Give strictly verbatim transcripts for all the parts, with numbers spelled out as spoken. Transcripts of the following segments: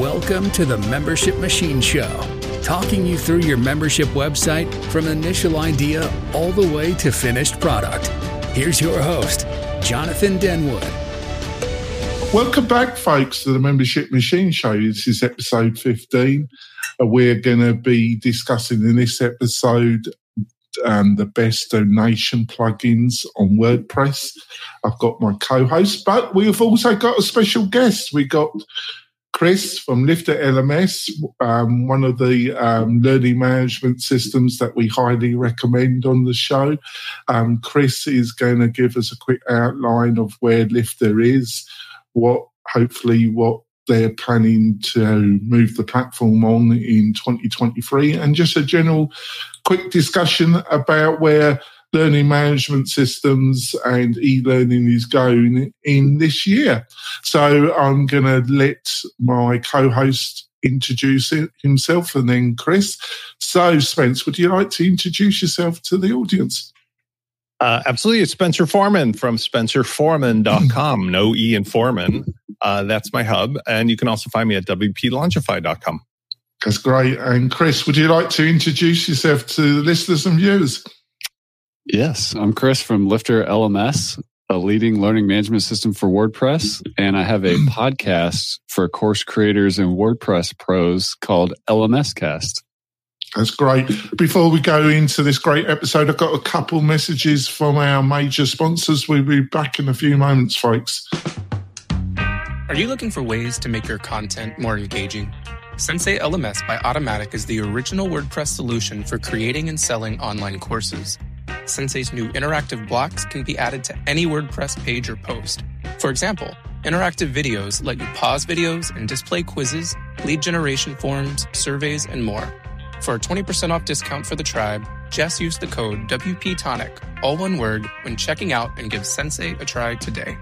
Welcome to the Membership Machine Show, talking you through your membership website from initial idea all the way to finished product. Here's your host, Jonathan Denwood. Welcome back, folks, to the Membership Machine Show. This is episode fifteen. We're going to be discussing in this episode um, the best donation plugins on WordPress. I've got my co-host, but we've also got a special guest. We got Chris from Lifter L M S, um, one of the um, learning management systems that we highly recommend on the show. Um, Chris is going to give us a quick outline of where Lifter is, what hopefully what they're planning to move the platform on in twenty twenty-three, and just a general quick discussion about where learning management systems and e-learning is going in this year. So I'm going to let my co-host introduce himself and then Chris. So Spence, would you like to introduce yourself to the audience? Uh, absolutely. It's Spencer Foreman from spencer foreman dot com. No E in Foreman. Uh, that's my hub. And you can also find me at w p launchify dot com. That's great. And Chris, would you like to introduce yourself to the listeners and viewers? Yes, I'm Chris from Lifter L M S, a leading learning management system for WordPress. And I have a podcast for course creators and WordPress pros called L M S Cast. That's great. Before we go into this great episode, I've got a couple messages from our major sponsors. We'll be back in a few moments, folks. Are you looking for ways to make your content more engaging? Sensei L M S by Automattic is the original WordPress solution for creating and selling online courses. Sensei's new interactive blocks can be added to any WordPress page or post. For example, interactive videos let you pause videos and display quizzes, lead generation forms, surveys, and more. For a twenty percent off discount for the tribe, just use the code W P Tonic, all one word, when checking out, and give Sensei a try today.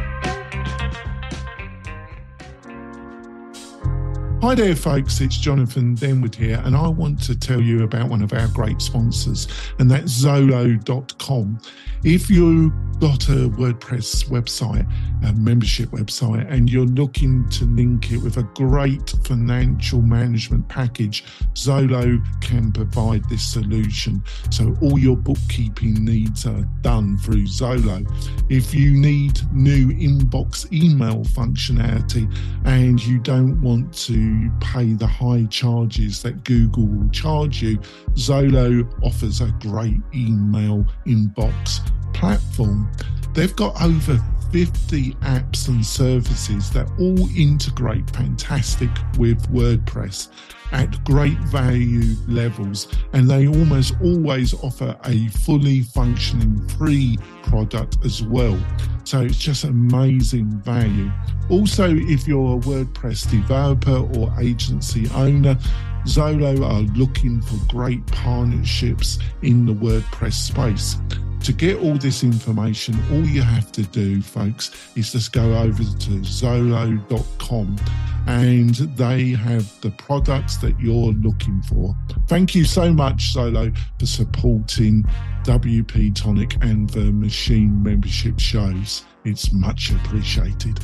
Hi there, folks. It's Jonathan Denwood here, and I want to tell you about one of our great sponsors, and that's Zolo dot com. If you've got a WordPress website, a membership website, and you're looking to link it with a great financial management package, Zolo can provide this solution. So all your bookkeeping needs are done through Zolo. If you need new inbox email functionality and you don't want to pay the high charges that Google will charge you, Zolo offers a great email inbox platform. They've got over fifty apps and services that all integrate fantastic with WordPress at great value levels, and they almost always offer a fully functioning free product as well. So it's just amazing value. Also, if you're a WordPress developer or agency owner, Zolo are looking for great partnerships in the WordPress space. To get all this information, all you have to do, folks, is just go over to Zolo dot com and they have the products that you're looking for. Thank you so much, Zolo, for supporting W P Tonic and the Machine membership shows. It's much appreciated.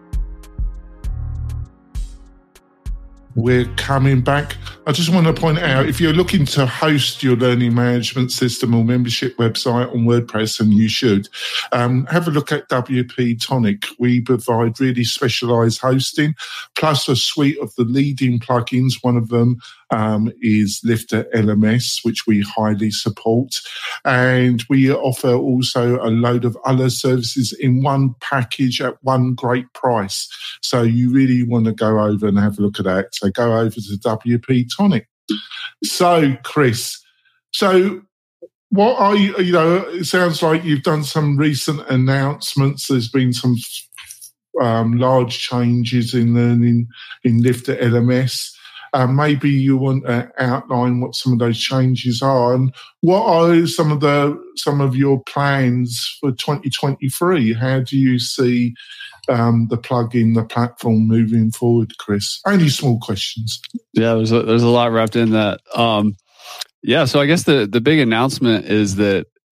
We're coming back. I just want to point out, if you're looking to host your learning management system or membership website on WordPress, and you should, um, have a look at W P Tonic. We provide really specialized hosting, plus a suite of the leading plugins. One of them um, is Lifter L M S, which we highly support. And we offer also a load of other services in one package at one great price. So you really want to go over and have a look at that. So go over to W P Tonic. So, Chris, so what are you, you know, it sounds like you've done some recent announcements. There's been some um, large changes in learning in Lifter L M S. Uh, maybe you want to outline what some of those changes are, and what are some of the some of your plans for twenty twenty-three? How do you see um, the plugin, the platform moving forward, Chris? Only small questions. Yeah, there's a, there's a lot wrapped in that. Um, yeah, so I guess the the big announcement is that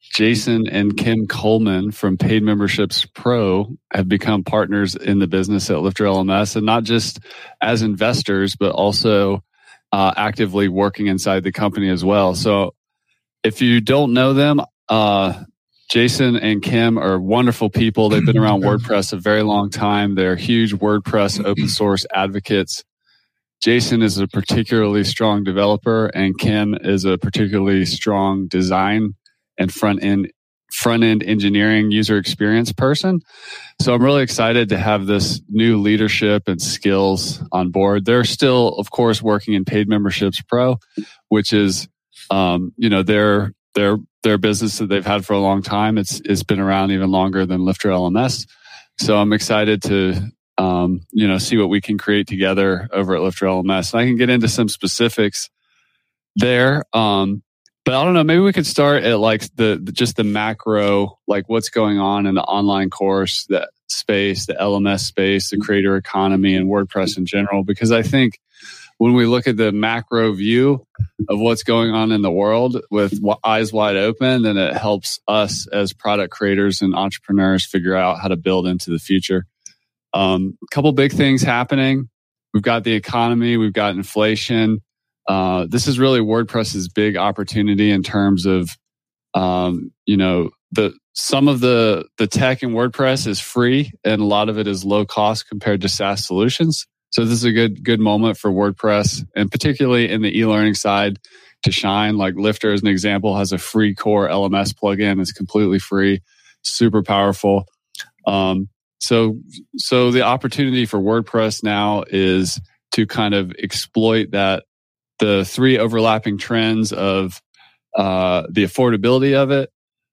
Jason and Kim Coleman from Paid Memberships Pro have become partners in the business at Lifter L M S, and not just as investors, but also uh, actively working inside the company as well. So if you don't know them, uh, Jason and Kim are wonderful people. They've been around WordPress a very long time. They're huge WordPress open source advocates. Jason is a particularly strong developer, and Kim is a particularly strong design and front end front end engineering user experience person. So I'm really excited to have this new leadership and skills on board. They're still, of course, working in Paid Memberships Pro, which is um, you know, their their their business that they've had for a long time. It's it's been around even longer than Lifter L M S. So I'm excited to um, you know, see what we can create together over at Lifter L M S. And I can get into some specifics there. Um, But I don't know, maybe we could start at like the, the just the macro, like what's going on in the online course, the space, the L M S space, the creator economy, and WordPress in general. Because I think when we look at the macro view of what's going on in the world with eyes wide open, then it helps us as product creators and entrepreneurs figure out how to build into the future. Um, a couple big things happening. We've got the economy, we've got inflation. Uh, this is really WordPress's big opportunity in terms of, um, you know, the some of the the tech in WordPress is free, and a lot of it is low cost compared to SaaS solutions. So this is a good good moment for WordPress, and particularly in the e-learning side, to shine. Like Lifter, as an example, has a free core L M S plugin. It's completely free, super powerful. Um, so so the opportunity for WordPress now is to kind of exploit that. The three overlapping trends of uh, the affordability of it,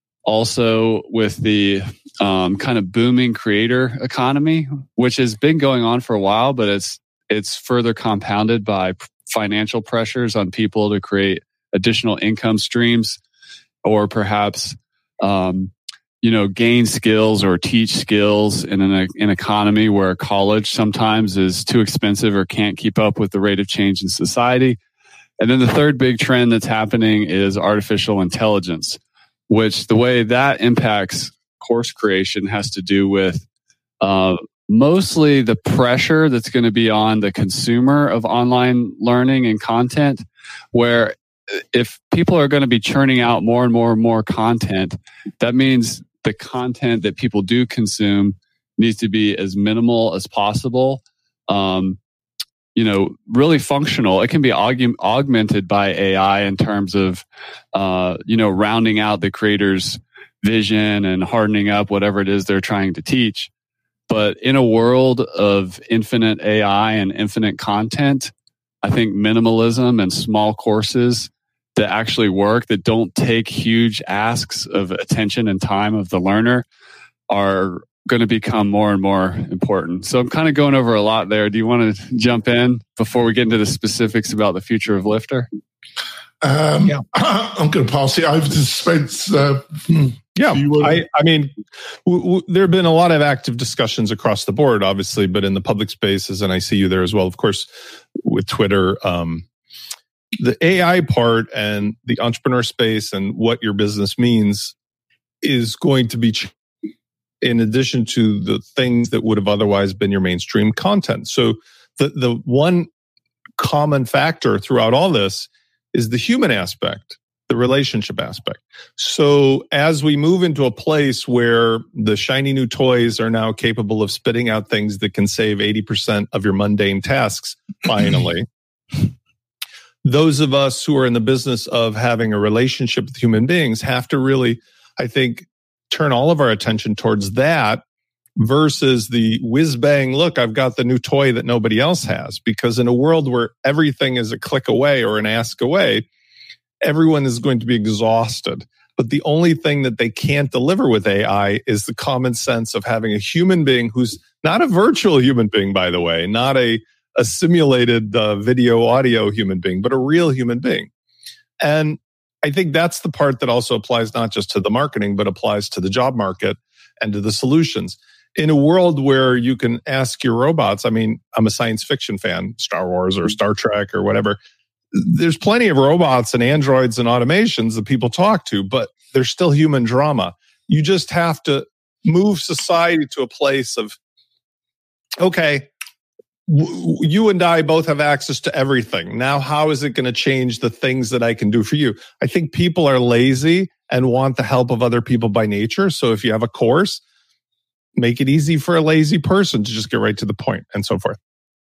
also with the um, kind of booming creator economy, which has been going on for a while, but it's it's further compounded by financial pressures on people to create additional income streams, or perhaps um, you know, gain skills or teach skills in an, an economy where college sometimes is too expensive or can't keep up with the rate of change in society. And then the third big trend that's happening is artificial intelligence, which the way that impacts course creation has to do with uh, mostly the pressure that's going to be on the consumer of online learning and content, where if people are going to be churning out more and more and more content, that means the content that people do consume needs to be as minimal as possible. Um, you know, really functional. It can be aug- augmented by A I in terms of, uh, you know, rounding out the creator's vision and hardening up whatever it is they're trying to teach. But in a world of infinite A I and infinite content, I think minimalism and small courses that actually work, that don't take huge asks of attention and time of the learner, are going to become more and more important. So I'm kind of going over a lot there. Do you want to jump in before we get into the specifics about the future of Lifter? Um, yeah. I'm going to pass it over to Spence. Uh, yeah, I, I mean, w- w- there have been a lot of active discussions across the board, obviously, but in the public spaces, and I see you there as well, of course, with Twitter. Um, the A I part and the entrepreneur space and what your business means is going to be ch- in addition to the things that would have otherwise been your mainstream content. So the, the one common factor throughout all this is the human aspect, the relationship aspect. So as we move into a place where the shiny new toys are now capable of spitting out things that can save eighty percent of your mundane tasks, finally, those of us who are in the business of having a relationship with human beings have to really, I think, turn all of our attention towards that versus the whiz-bang, look, I've got the new toy that nobody else has. Because in a world where everything is a click away or an ask away, everyone is going to be exhausted. But the only thing that they can't deliver with A I is the common sense of having a human being who's not a virtual human being, by the way, not a, a simulated uh, video audio human being, but a real human being. And I think that's the part that also applies not just to the marketing, but applies to the job market and to the solutions. In a world where you can ask your robots, I mean, I'm a science fiction fan, Star Wars or Star Trek or whatever. there's plenty of robots and androids and automations that people talk to, but there's still human drama. You just have to move society to a place of, okay, w- you and I both have access to everything. Now, how is it going to change the things that I can do for you? I think people are lazy and want the help of other people by nature. So if you have a course, make it easy for a lazy person to just get right to the point and so forth.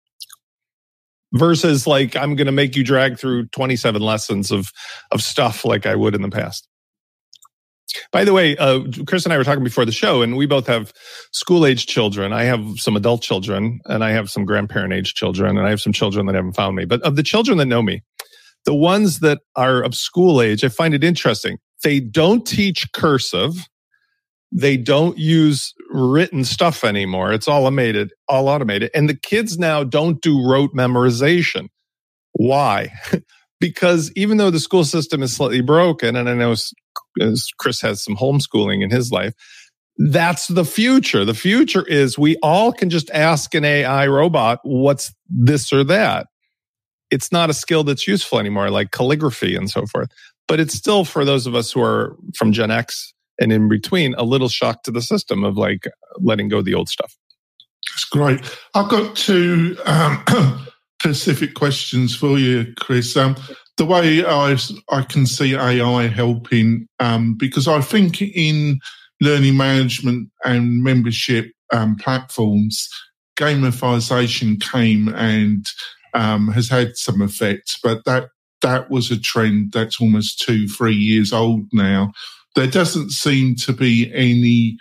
Versus like, I'm going to make you drag through twenty-seven lessons of, of stuff like I would in the past. By the way, uh, Chris and I were talking before the show, and we both have school-age children. I have some adult children, and I have some grandparent-age children, and I have some children that haven't found me. But of the children that know me, the ones that are of school age, I find it interesting. They don't teach cursive. They don't use written stuff anymore. It's all automated, all automated. And the kids now don't do rote memorization. Why? Because even though the school system is slightly broken, and I know as Chris has some homeschooling in his life, that's the future. The future is we all can just ask an A I robot, what's this or that? It's not a skill that's useful anymore, like calligraphy and so forth. But it's still, for those of us who are from Gen X and in between, a little shock to the system of like letting go of the old stuff. That's great. I've got two um, specific questions for you, Chris. Um, the way I, I can see A I helping, um, because I think in learning management and membership um, platforms, gamification came and um, has had some effect, but that that was a trend that's almost two, three years old now. There doesn't seem to be any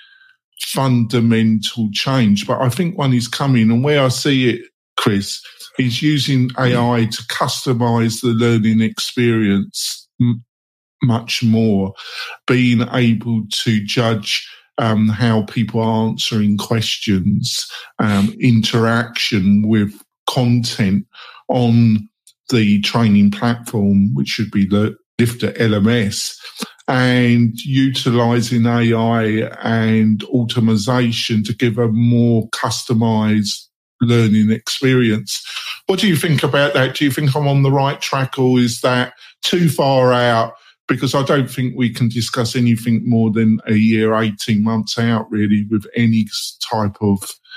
fundamental change, but I think one is coming. And where I see it, Chris, is using A I to customize the learning experience m- much more, being able to judge um, how people are answering questions, um, interaction with content on the training platform, which should be the Lifter L M S, and utilizing A I and automation to give a more customized learning experience. What do you think about that? Do you think I'm on the right track, or is that too far out? Because I don't think we can discuss anything more than a year, eighteen months out, really, with any type of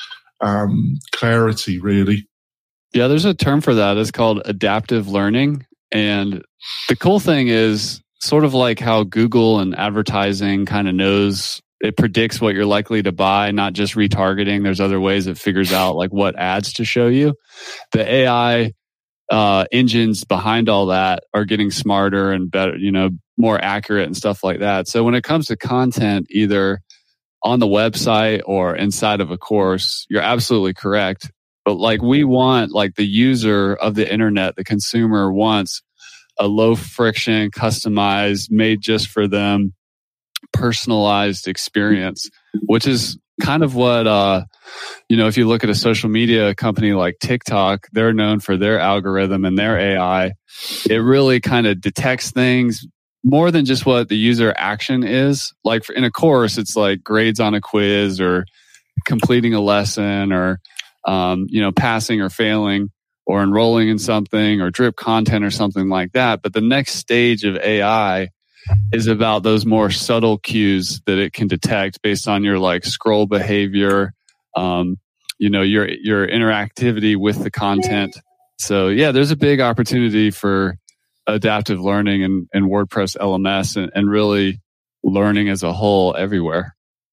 um, clarity, really. Yeah, there's a term for that. It's called adaptive learning. And the cool thing is sort of like how Google and advertising kind of knows, it predicts what you're likely to buy, not just retargeting. There's other ways it figures out like what ads to show you. The A I uh, engines behind all that are getting smarter and better, you know, more accurate and stuff like that. So when it comes to content, either on the website or inside of a course, you're absolutely correct. But like we want, like the user of the internet, the consumer wants a low friction, customized, made just for them, personalized experience, which is kind of what, uh, you know, if you look at a social media company like TikTok, they're known for their algorithm and their A I. It really kind of detects things more than just what the user action is. Like for, in a course, it's like grades on a quiz or completing a lesson or Um, you know, passing or failing or enrolling in something or drip content or something like that. But the next stage of A I is about those more subtle cues that it can detect based on your like scroll behavior, um, you know, your, your interactivity with the content. So yeah, there's a big opportunity for adaptive learning and, and WordPress L M S and, and really learning as a whole everywhere.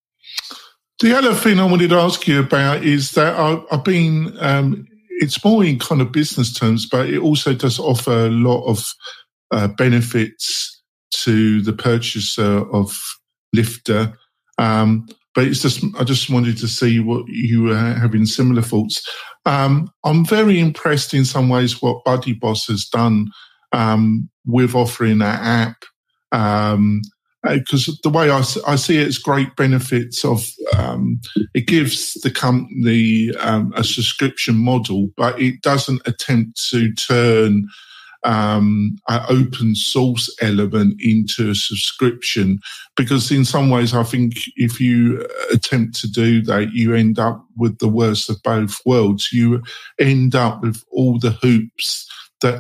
The other thing I wanted to ask you about is that I, I've been, um, it's more in kind of business terms, but it also does offer a lot of uh, benefits to the purchaser of Lifter. Um, but it's just, I just wanted to see what you were having similar thoughts. Um, I'm very impressed in some ways what BuddyBoss has done um, with offering that app. Um, Because the way I, I see it, it's great benefits of um, it gives the company um, a subscription model, but it doesn't attempt to turn um, an open source element into a subscription. Because in some ways, I think if you attempt to do that, you end up with the worst of both worlds. You end up with all the hoops that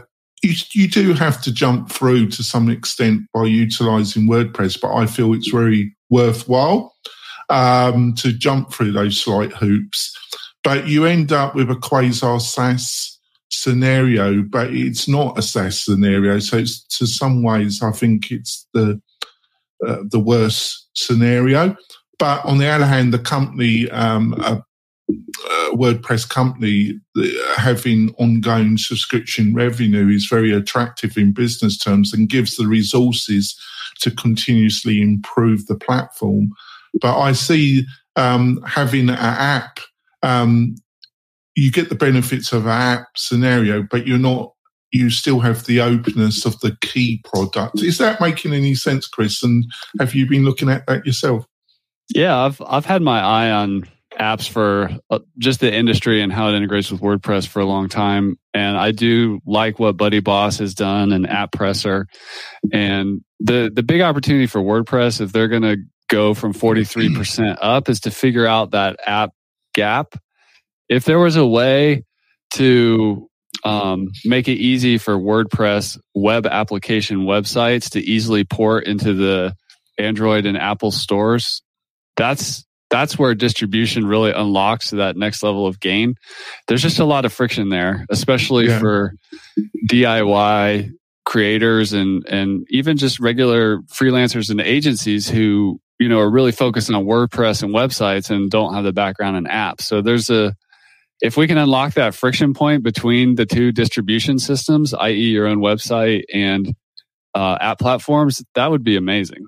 you, you do have to jump through to some extent by utilising WordPress, but I feel it's very worthwhile um, to jump through those slight hoops. But you end up with a quasi SaaS scenario, but it's not a SaaS scenario. So it's, to some ways, I think it's the uh, the worst scenario. But on the other hand, the company, um, a, a WordPress company, having ongoing subscription revenue is very attractive in business terms and gives the resources to continuously improve the platform. But I see um, having an app, um, you get the benefits of an app scenario, but you're not, you still have the openness of the key product. Is that making any sense, Chris? And have you been looking at that yourself? Yeah, I've I've had my eye on apps for uh, just the industry and how it integrates with WordPress for a long time. And I do like what Buddy Boss has done and AppPresser. And the, the big opportunity for WordPress, if they're going to go from forty-three percent up, is to figure out that app gap. If there was a way to um, make it easy for WordPress web application websites to easily port into the Android and Apple stores, that's that's where distribution really unlocks to that next level of gain. There's just a lot of friction there, especially yeah. for D I Y creators and and even just regular freelancers and agencies who, you know, are really focusing on WordPress and websites and don't have the background in apps. So there's a if we can unlock that friction point between the two distribution systems, that is your own website and uh, app platforms, that would be amazing.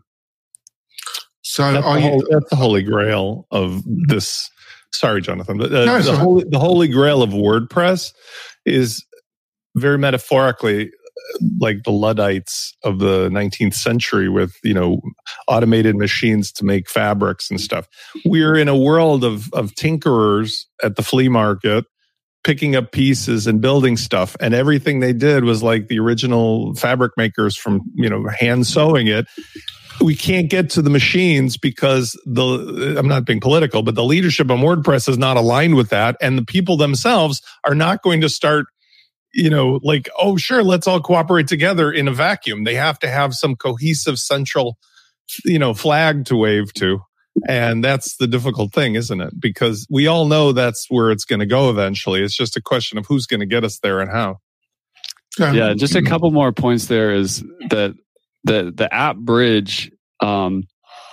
So that's, are the whole, you, that's the holy grail of this. Sorry, Jonathan. But, uh, no, the, holy, the holy grail of WordPress is very metaphorically like the Luddites of the nineteenth century with, you know, automated machines to make fabrics and stuff. We're in a world of, of tinkerers at the flea market, picking up pieces and building stuff. And everything they did was like the original fabric makers from, you know, hand sewing it. We can't get to the machines because the, I'm not being political, but the leadership on WordPress is not aligned with that. And the people themselves are not going to start, you know, like, oh, sure, let's all cooperate together in a vacuum. They have to have some cohesive central, you know, flag to wave to. And that's the difficult thing, isn't it? Because we all know that's where it's going to go eventually. It's just a question of who's going to get us there and how. Yeah, just a couple more points there is that the the app bridge, um,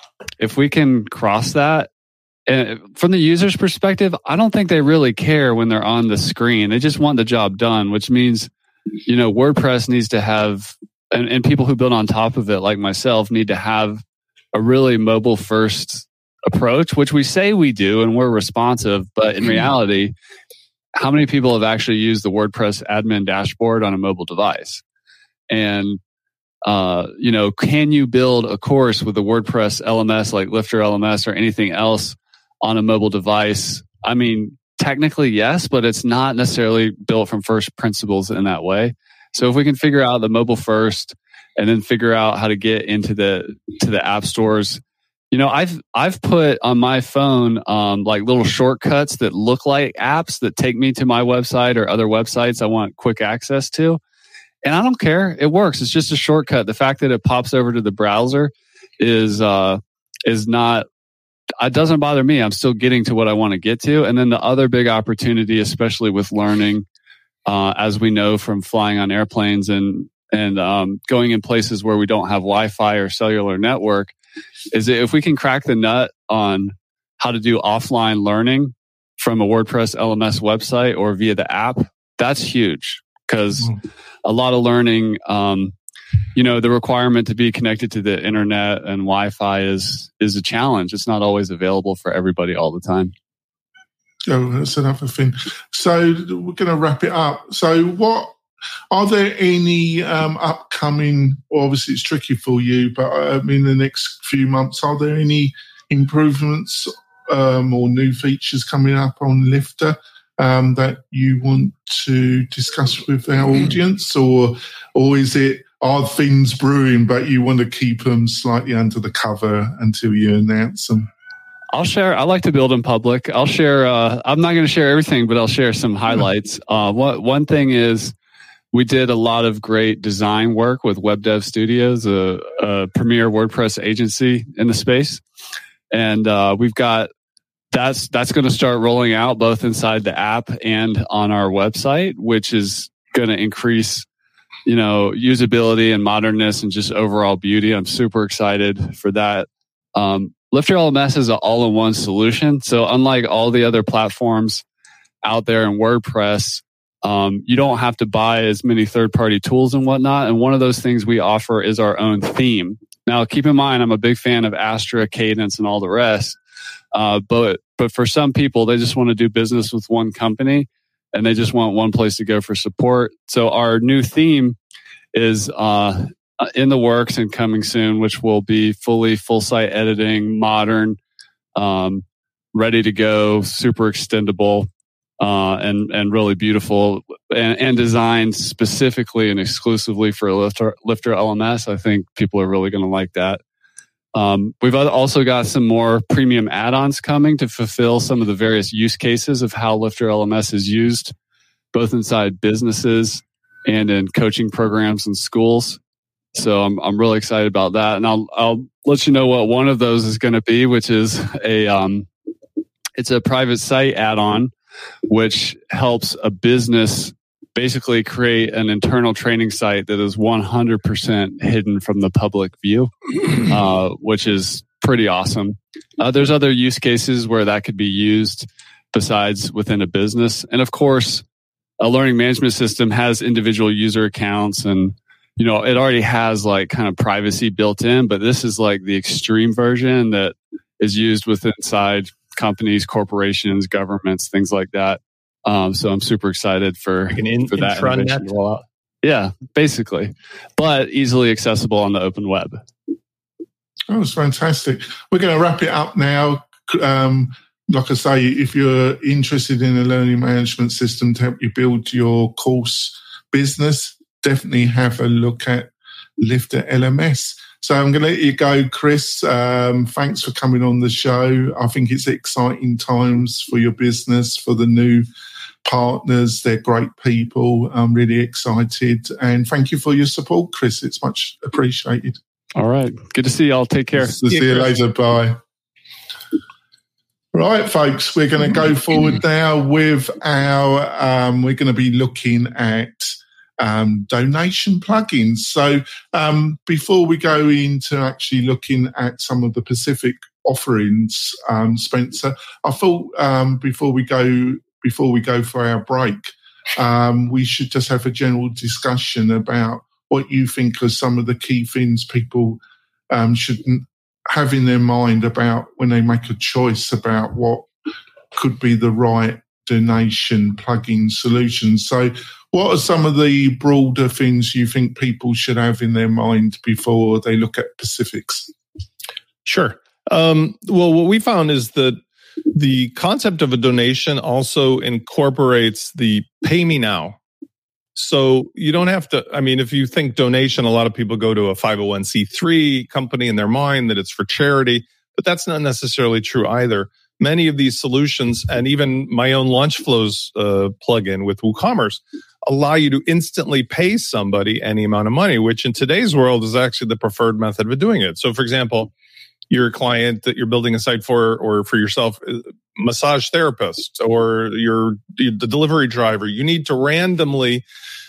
if we can cross that, and from the user's perspective, I don't think they really care when they're on the screen. They just want the job done, which means, you know, WordPress needs to have, and, and people who build on top of it, like myself, need to have a really mobile first approach, which we say we do and we're responsive, but in reality, how many people have actually used the WordPress admin dashboard on a mobile device? And Uh, you know, can you build a course with a WordPress L M S like Lifter L M S or anything else on a mobile device? I mean, technically, yes, but it's not necessarily built from first principles in that way. So if we can figure out the mobile first and then figure out how to get into the to the app stores, you know, I've I've put on my phone um, like little shortcuts that look like apps that take me to my website or other websites I want quick access to. And I don't care. It works. It's just a shortcut. The fact that it pops over to the browser is uh, is not, it doesn't bother me. I'm still getting to what I want to get to. And then the other big opportunity, especially with learning, uh, as we know from flying on airplanes and, and um, going in places where we don't have Wi-Fi or cellular network, is that if we can crack the nut on how to do offline learning from a WordPress L M S website or via the app, that's huge. Because a lot of learning, um, you know, the requirement to be connected to the internet and Wi-Fi is is a challenge. It's not always available for everybody all the time. Oh, that's another thing. So we're going to wrap it up. So what are there any um, upcoming, well, obviously it's tricky for you, but I mean, in the next few months, are there any improvements um, or new features coming up on Lifter Um, that you want to discuss with our audience, or or is it are things brewing but you want to keep them slightly under the cover until you announce them? I'll share. I like to build in public. I'll share. Uh, I'm not going to share everything, but I'll share some highlights. Uh, one one thing is we did a lot of great design work with Web Dev Studios, a, a premier WordPress agency in the space. And uh, we've got that's that's going to start rolling out both inside the app and on our website, which is going to increase, you know, usability and modernness and just overall beauty. I'm super excited for that. Um, Lifter L M S is an all-in-one solution. So unlike all the other platforms out there in WordPress, um, you don't have to buy as many third-party tools and whatnot. And one of those things we offer is our own theme. Now, keep in mind, I'm a big fan of Astra, Cadence, and all the rest. Uh, but but for some people, they just want to do business with one company and they just want one place to go for support. So our new theme is uh, in the works and coming soon, which will be fully full site editing, modern, um, ready to go, super extendable, uh, and and really beautiful, and, and designed specifically and exclusively for Lifter, Lifter L M S. I think people are really going to like that. Um, we've also got some more premium add-ons coming to fulfill some of the various use cases of how Lifter L M S is used, both inside businesses and in coaching programs and schools. So I'm I'm really excited about that, and I'll I'll let you know what one of those is going to be, which is a um, it's a private site add-on, which helps a business basically create an internal training site that is one hundred percent hidden from the public view, uh, which is pretty awesome. Uh, there's other use cases where that could be used besides within a business. And of course, a learning management system has individual user accounts and, you know, it already has like kind of privacy built in, but this is like the extreme version that is used with inside companies, corporations, governments, things like that. Um, so I'm super excited for, like an in, for that intranet innovation to roll out. Yeah, basically, but easily accessible on the open web. Oh, it's fantastic. We're going to wrap it up now. Um, like I say, if you're interested in a learning management system to help you build your course business, definitely have a look at Lifter L M S. So I'm going to let you go, Chris. Um, thanks for coming on the show. I think it's exciting times for your business, for the new partners. They're great people. I'm really excited. And thank you for your support, Chris. It's much appreciated. All right. Good to see y'all. Take care. See you, you later. Bye. Right, folks, we're going to go forward now with our, um, we're going to be looking at Um, donation plugins. So um, before we go into actually looking at some of the Pacific offerings, um, Spencer, I thought um, before we go before we go for our break, um, we should just have a general discussion about what you think are some of the key things people um, should have in their mind about when they make a choice about what could be the right donation plugin solution. So what are some of the broader things you think people should have in their mind before they look at Pacifics? Sure. Um, well, what we found is that the concept of a donation also incorporates the pay me now. So you don't have to, I mean, if you think donation, a lot of people go to a five oh one c three company in their mind that it's for charity, but that's not necessarily true either. Many of these solutions, and even my own Launchflows uh, plugin with WooCommerce, allow you to instantly pay somebody any amount of money, which in today's world is actually the preferred method of doing it. So, for example, you're a client that you're building a site for, or for yourself, massage therapist, or you're the delivery driver. You need to randomly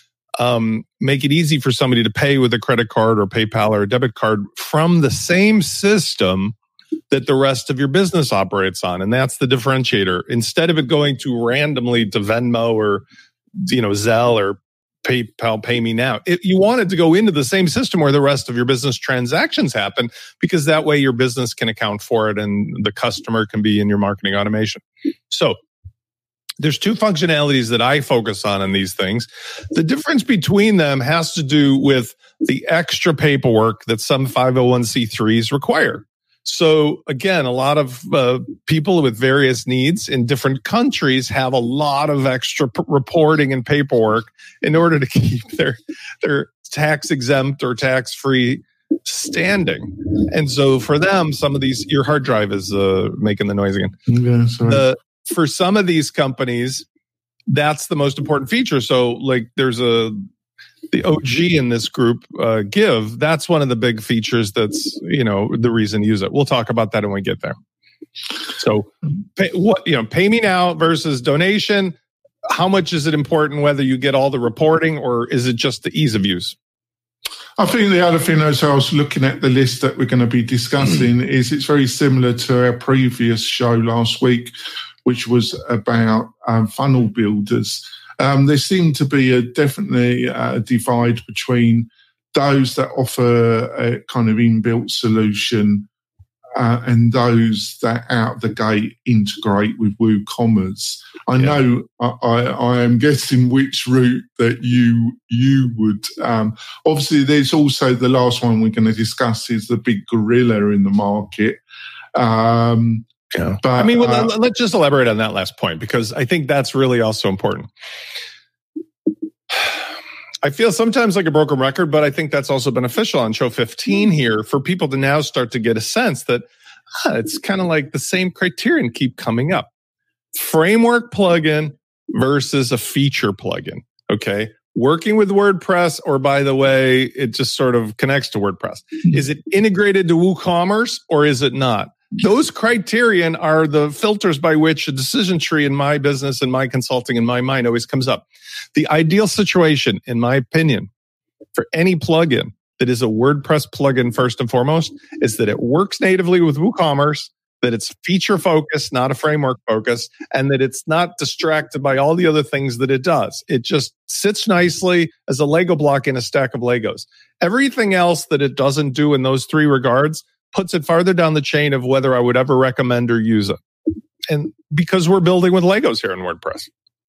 um, make it easy for somebody to pay with a credit card or PayPal or a debit card from the same system that the rest of your business operates on. And that's the differentiator. Instead of it going to randomly to Venmo or, you know, Zelle or PayPal, Pay Me Now, it, you want it to go into the same system where the rest of your business transactions happen, because that way your business can account for it and the customer can be in your marketing automation. So there's two functionalities that I focus on in these things. The difference between them has to do with the extra paperwork that some five oh one c threes require. So again, a lot of uh, people with various needs in different countries have a lot of extra p- reporting and paperwork in order to keep their their tax exempt or tax free standing. And so for them, some of these, your hard drive is uh, making the noise again. Yeah, sorry. The, for some of these companies, that's the most important feature. So like there's a the O G in this group uh, give, that's one of the big features that's, you know, the reason to use it. We'll talk about that when we get there. So pay, what, you know, pay me now versus donation. How much is it important whether you get all the reporting or is it just the ease of use? I think the other thing, as I was looking at the list that we're going to be discussing, is it's very similar to our previous show last week, which was about um, funnel builders. Um, there seemed to be a definitely a divide between those that offer a kind of inbuilt solution uh, and those that out the gate integrate with WooCommerce. I yeah. know I, I, I am guessing which route that you you would. Um, obviously, there's also the last one we're going to discuss is the big gorilla in the market. Um, Yeah. But, I mean, well, uh, let's just elaborate on that last point, because I think that's really also important. I feel sometimes like a broken record, but I think that's also beneficial on show fifteen here for people to now start to get a sense that ah, it's kind of like the same criterion keep coming up. Framework plugin versus a feature plugin. Okay. Working with WordPress, or by the way, it just sort of connects to WordPress. Is it integrated to WooCommerce or is it not? Those criterion are the filters by which a decision tree in my business and my consulting in my mind always comes up. The ideal situation, in my opinion, for any plugin that is a WordPress plugin first and foremost, is that it works natively with WooCommerce, that it's feature focused, not a framework focus, and that it's not distracted by all the other things that it does. It just sits nicely as a Lego block in a stack of Legos. Everything else that it doesn't do in those three regards puts it farther down the chain of whether I would ever recommend or use it. And because we're building with Legos here in WordPress.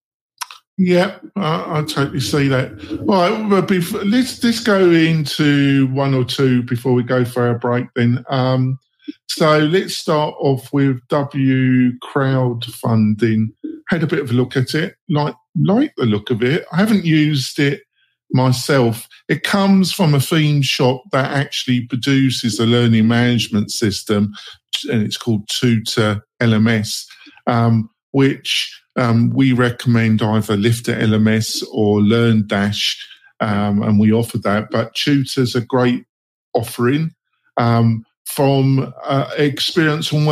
Yeah, I, I totally see that. All right, but before, let's, let's go into one or two before we go for our break then. Um, so let's start off with W crowdfunding. Had a bit of a look at it. Like, like the look of it. I haven't used it myself. It comes from a theme shop that actually produces a learning management system, and it's called Tutor L M S, um, which um, we recommend either Lifter L M S or LearnDash, um, and we offer that. But Tutor's a great offering. Um, from uh, experience from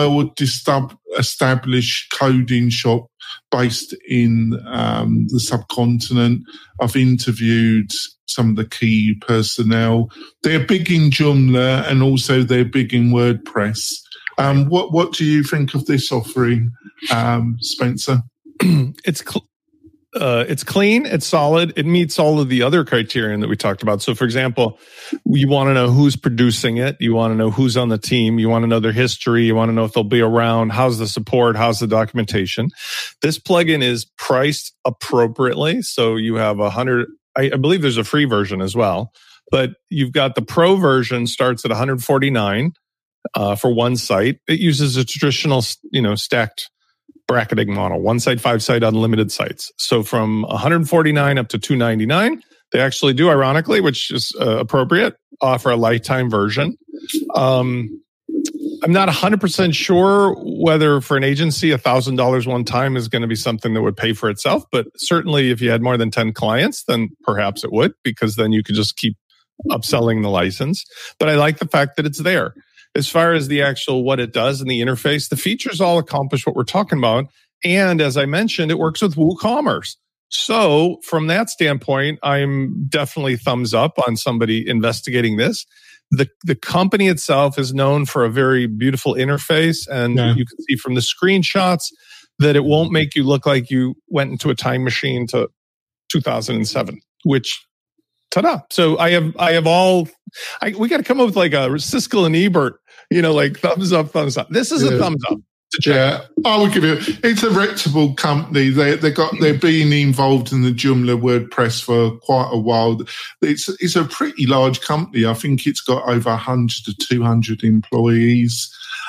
well-established coding shop based in um, the subcontinent. I've interviewed some of the key personnel. They're big in Joomla and also they're big in WordPress. Um, what what do you think of this offering, um, Spencer? It's cl- uh, it's clean, it's solid, it meets all of the other criterion that we talked about. So, for example, you want to know who's producing it, you want to know who's on the team, you want to know their history, you want to know if they'll be around, how's the support, how's the documentation. This plugin is priced appropriately, so you have a hundred. I, I believe there's a free version as well, but you've got the pro version starts at one hundred forty-nine uh, for one site. It uses a traditional, you know, stacked bracketing model, one site, five site, unlimited sites. So from one hundred forty-nine up to two hundred ninety-nine, they actually do, ironically, which is uh, appropriate, offer a lifetime version. Um, I'm not one hundred percent sure whether for an agency, one thousand dollars one time is going to be something that would pay for itself. But certainly if you had more than ten clients, then perhaps it would, because then you could just keep upselling the license. But I like the fact that it's there. As far as the actual what it does and the interface, the features all accomplish what we're talking about. And as I mentioned, it works with WooCommerce. So from that standpoint, I'm definitely thumbs up on somebody investigating this. The the company itself is known for a very beautiful interface, and yeah. you can see from the screenshots that it won't make you look like you went into a time machine to two thousand seven, which ta-da. So I have I have all I, we got to come up with like a Siskel and Ebert, you know, like thumbs up, thumbs up. This is yeah. a thumbs up. Yeah, I would give it. It's a reputable company. They they got they're being involved in the Joomla WordPress for quite a while. It's it's a pretty large company. I think it's got over one hundred to two hundred employees.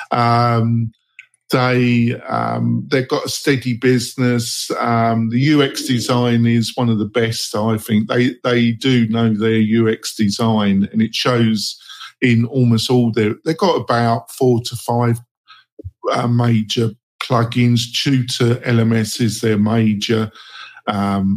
Um, they um, they've got a steady business. Um, the U X design is one of the best. I think they they do know their U X design, and it shows in almost all their. They've got about four to five. Uh, major plugins. Tutor L M S is their major. Um,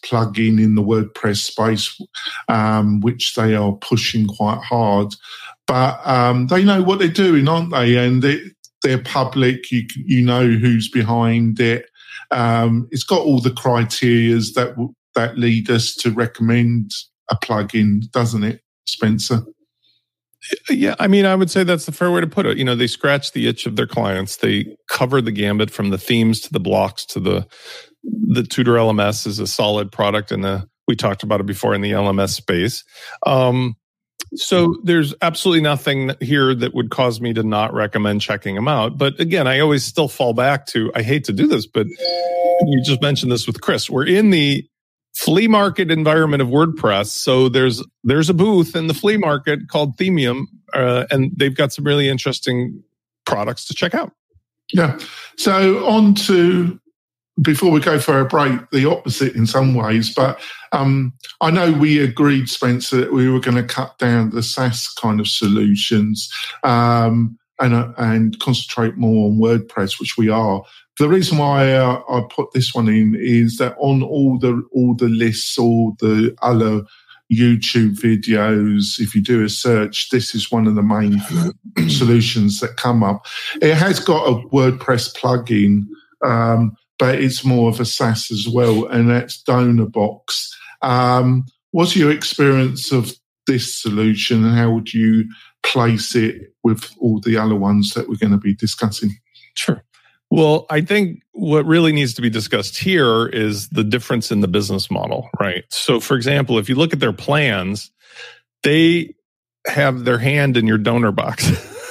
plugin in the WordPress space, um, which they are pushing quite hard. But um, they know what they're doing, aren't they? And they, they're public. You you know who's behind it. Um, it's got all the criterias that that lead us to recommend a plugin, doesn't it, Spencer? Yeah, I mean, I would say that's the fair way to put it. You know, they scratch the itch of their clients. They cover the gambit from the themes to the blocks to the the Tutor L M S is a solid product, and the we talked about it before in the L M S space. Um, so there's absolutely nothing here that would cause me to not recommend checking them out. But again, I always still fall back to, I hate to do this, but we just mentioned this with Chris. We're in the flea market environment of WordPress. So there's there's a booth in the flea market called Themium, uh, and they've got some really interesting products to check out. Yeah. So on to, before we go for a break, the opposite in some ways, but um, I know we agreed, Spencer, that we were going to cut down the SaaS kind of solutions um, and uh, and concentrate more on WordPress, which we are. The reason why uh, I put this one in is that on all the all the lists, all the other YouTube videos, if you do a search, this is one of the main solutions that come up. It has got a WordPress plugin, um, but it's more of a SaaS as well, and that's DonorBox. Um, what's your experience of this solution, and how would you place it with all the other ones that we're going to be discussing? Sure. Well, I think what really needs to be discussed here is the difference in the business model, right? So, for example, if you look at their plans, they have their hand in your donor box.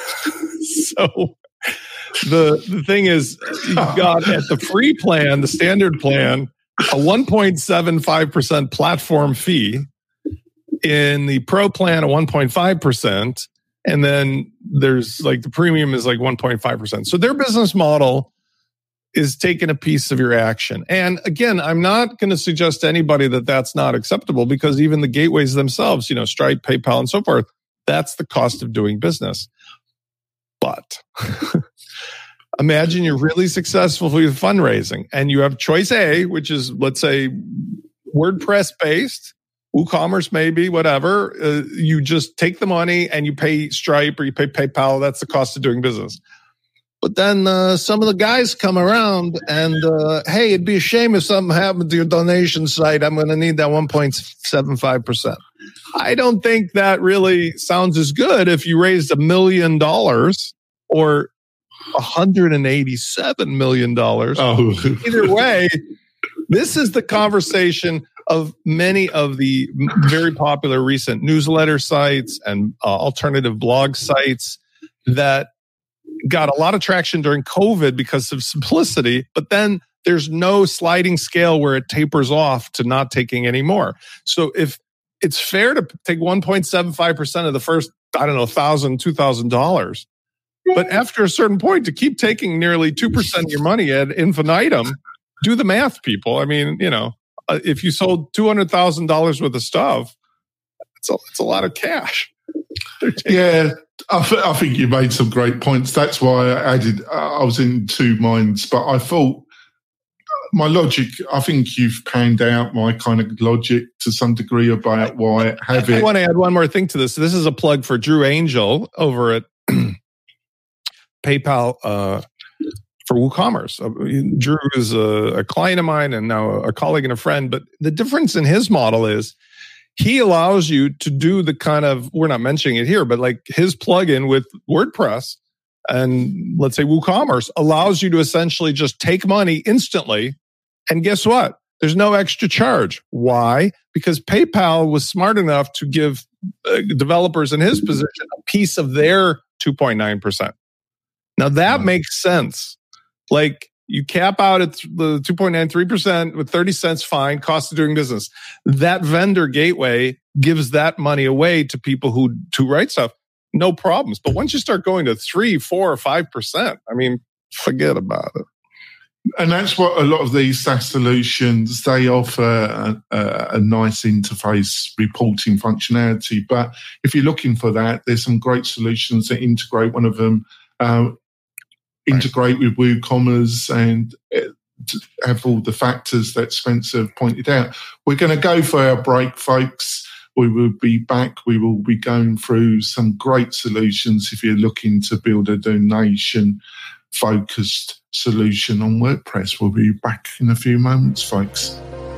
So the the thing is, you've got at the free plan, the standard plan, a one point seven five percent platform fee. In the pro plan, a one point five percent. And then there's like the premium is like one point five percent. So their business model is taking a piece of your action. And again, I'm not going to suggest to anybody that that's not acceptable, because even the gateways themselves, you know, Stripe, PayPal, and so forth, that's the cost of doing business. But imagine you're really successful with fundraising and you have choice A, which is, let's say, WordPress based, WooCommerce maybe, whatever. Uh, you just take the money and you pay Stripe or you pay PayPal. That's the cost of doing business. But then uh, some of the guys come around and, uh, hey, it'd be a shame if something happened to your donation site. I'm going to need that one point seven five percent. I don't think that really sounds as good if you raised a million dollars or one hundred eighty-seven million dollars. Oh. Either way, this is the conversation of many of the very popular recent newsletter sites and uh, alternative blog sites that got a lot of traction during COVID because of simplicity, but then there's no sliding scale where it tapers off to not taking any more. So if it's fair to take one point seven five percent of the first, I don't know, one thousand dollars, two thousand dollars, but after a certain point to keep taking nearly two percent of your money ad infinitum, do the math, people. I mean, you know, uh, if you sold two hundred thousand dollars worth of stuff, it's a, it's a lot of cash. Yeah, I, th- I think you made some great points. That's why I added, uh, I was in two minds, but I thought my logic, I think you've panned out my kind of logic to some degree about why I have it. I want to add one more thing to this. This is a plug for Drew Angel over at PayPal uh, for WooCommerce. Uh, Drew is a, a client of mine and now a colleague and a friend, but the difference in his model is he allows you to do the kind of, we're not mentioning it here, but like his plugin with WordPress and let's say WooCommerce allows you to essentially just take money instantly. And guess what? There's no extra charge. Why? Because PayPal was smart enough to give uh, developers in his position a piece of their two point nine percent. Now that makes sense. Like, you cap out at the two point nine three percent with thirty cents fine, cost of doing business. That vendor gateway gives that money away to people who to write stuff. No problems. But once you start going to three, four, or five percent, I mean, forget about it. And that's what a lot of these SaaS solutions, they offer a, a, a nice interface reporting functionality. But if you're looking for that, there's some great solutions that integrate. One of them, um, integrate with WooCommerce, and have all the factors that Spencer pointed out. We're going to go for our break, folks. We will be back. We will be going through some great solutions if you're looking to build a donation-focused solution on WordPress. We'll be back in a few moments, folks.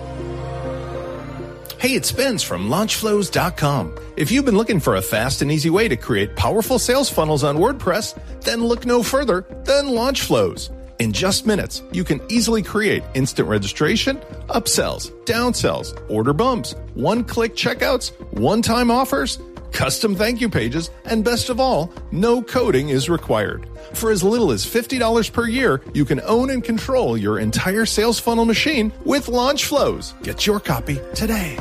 Hey, it's Spence from launch flows dot com. If you've been looking for a fast and easy way to create powerful sales funnels on WordPress, then look no further than Launchflows. In just minutes, you can easily create instant registration, upsells, downsells, order bumps, one-click checkouts, one-time offers, custom thank you pages, and best of all, no coding is required. For as little as fifty dollars per year, you can own and control your entire sales funnel machine with Launchflows. Get your copy today.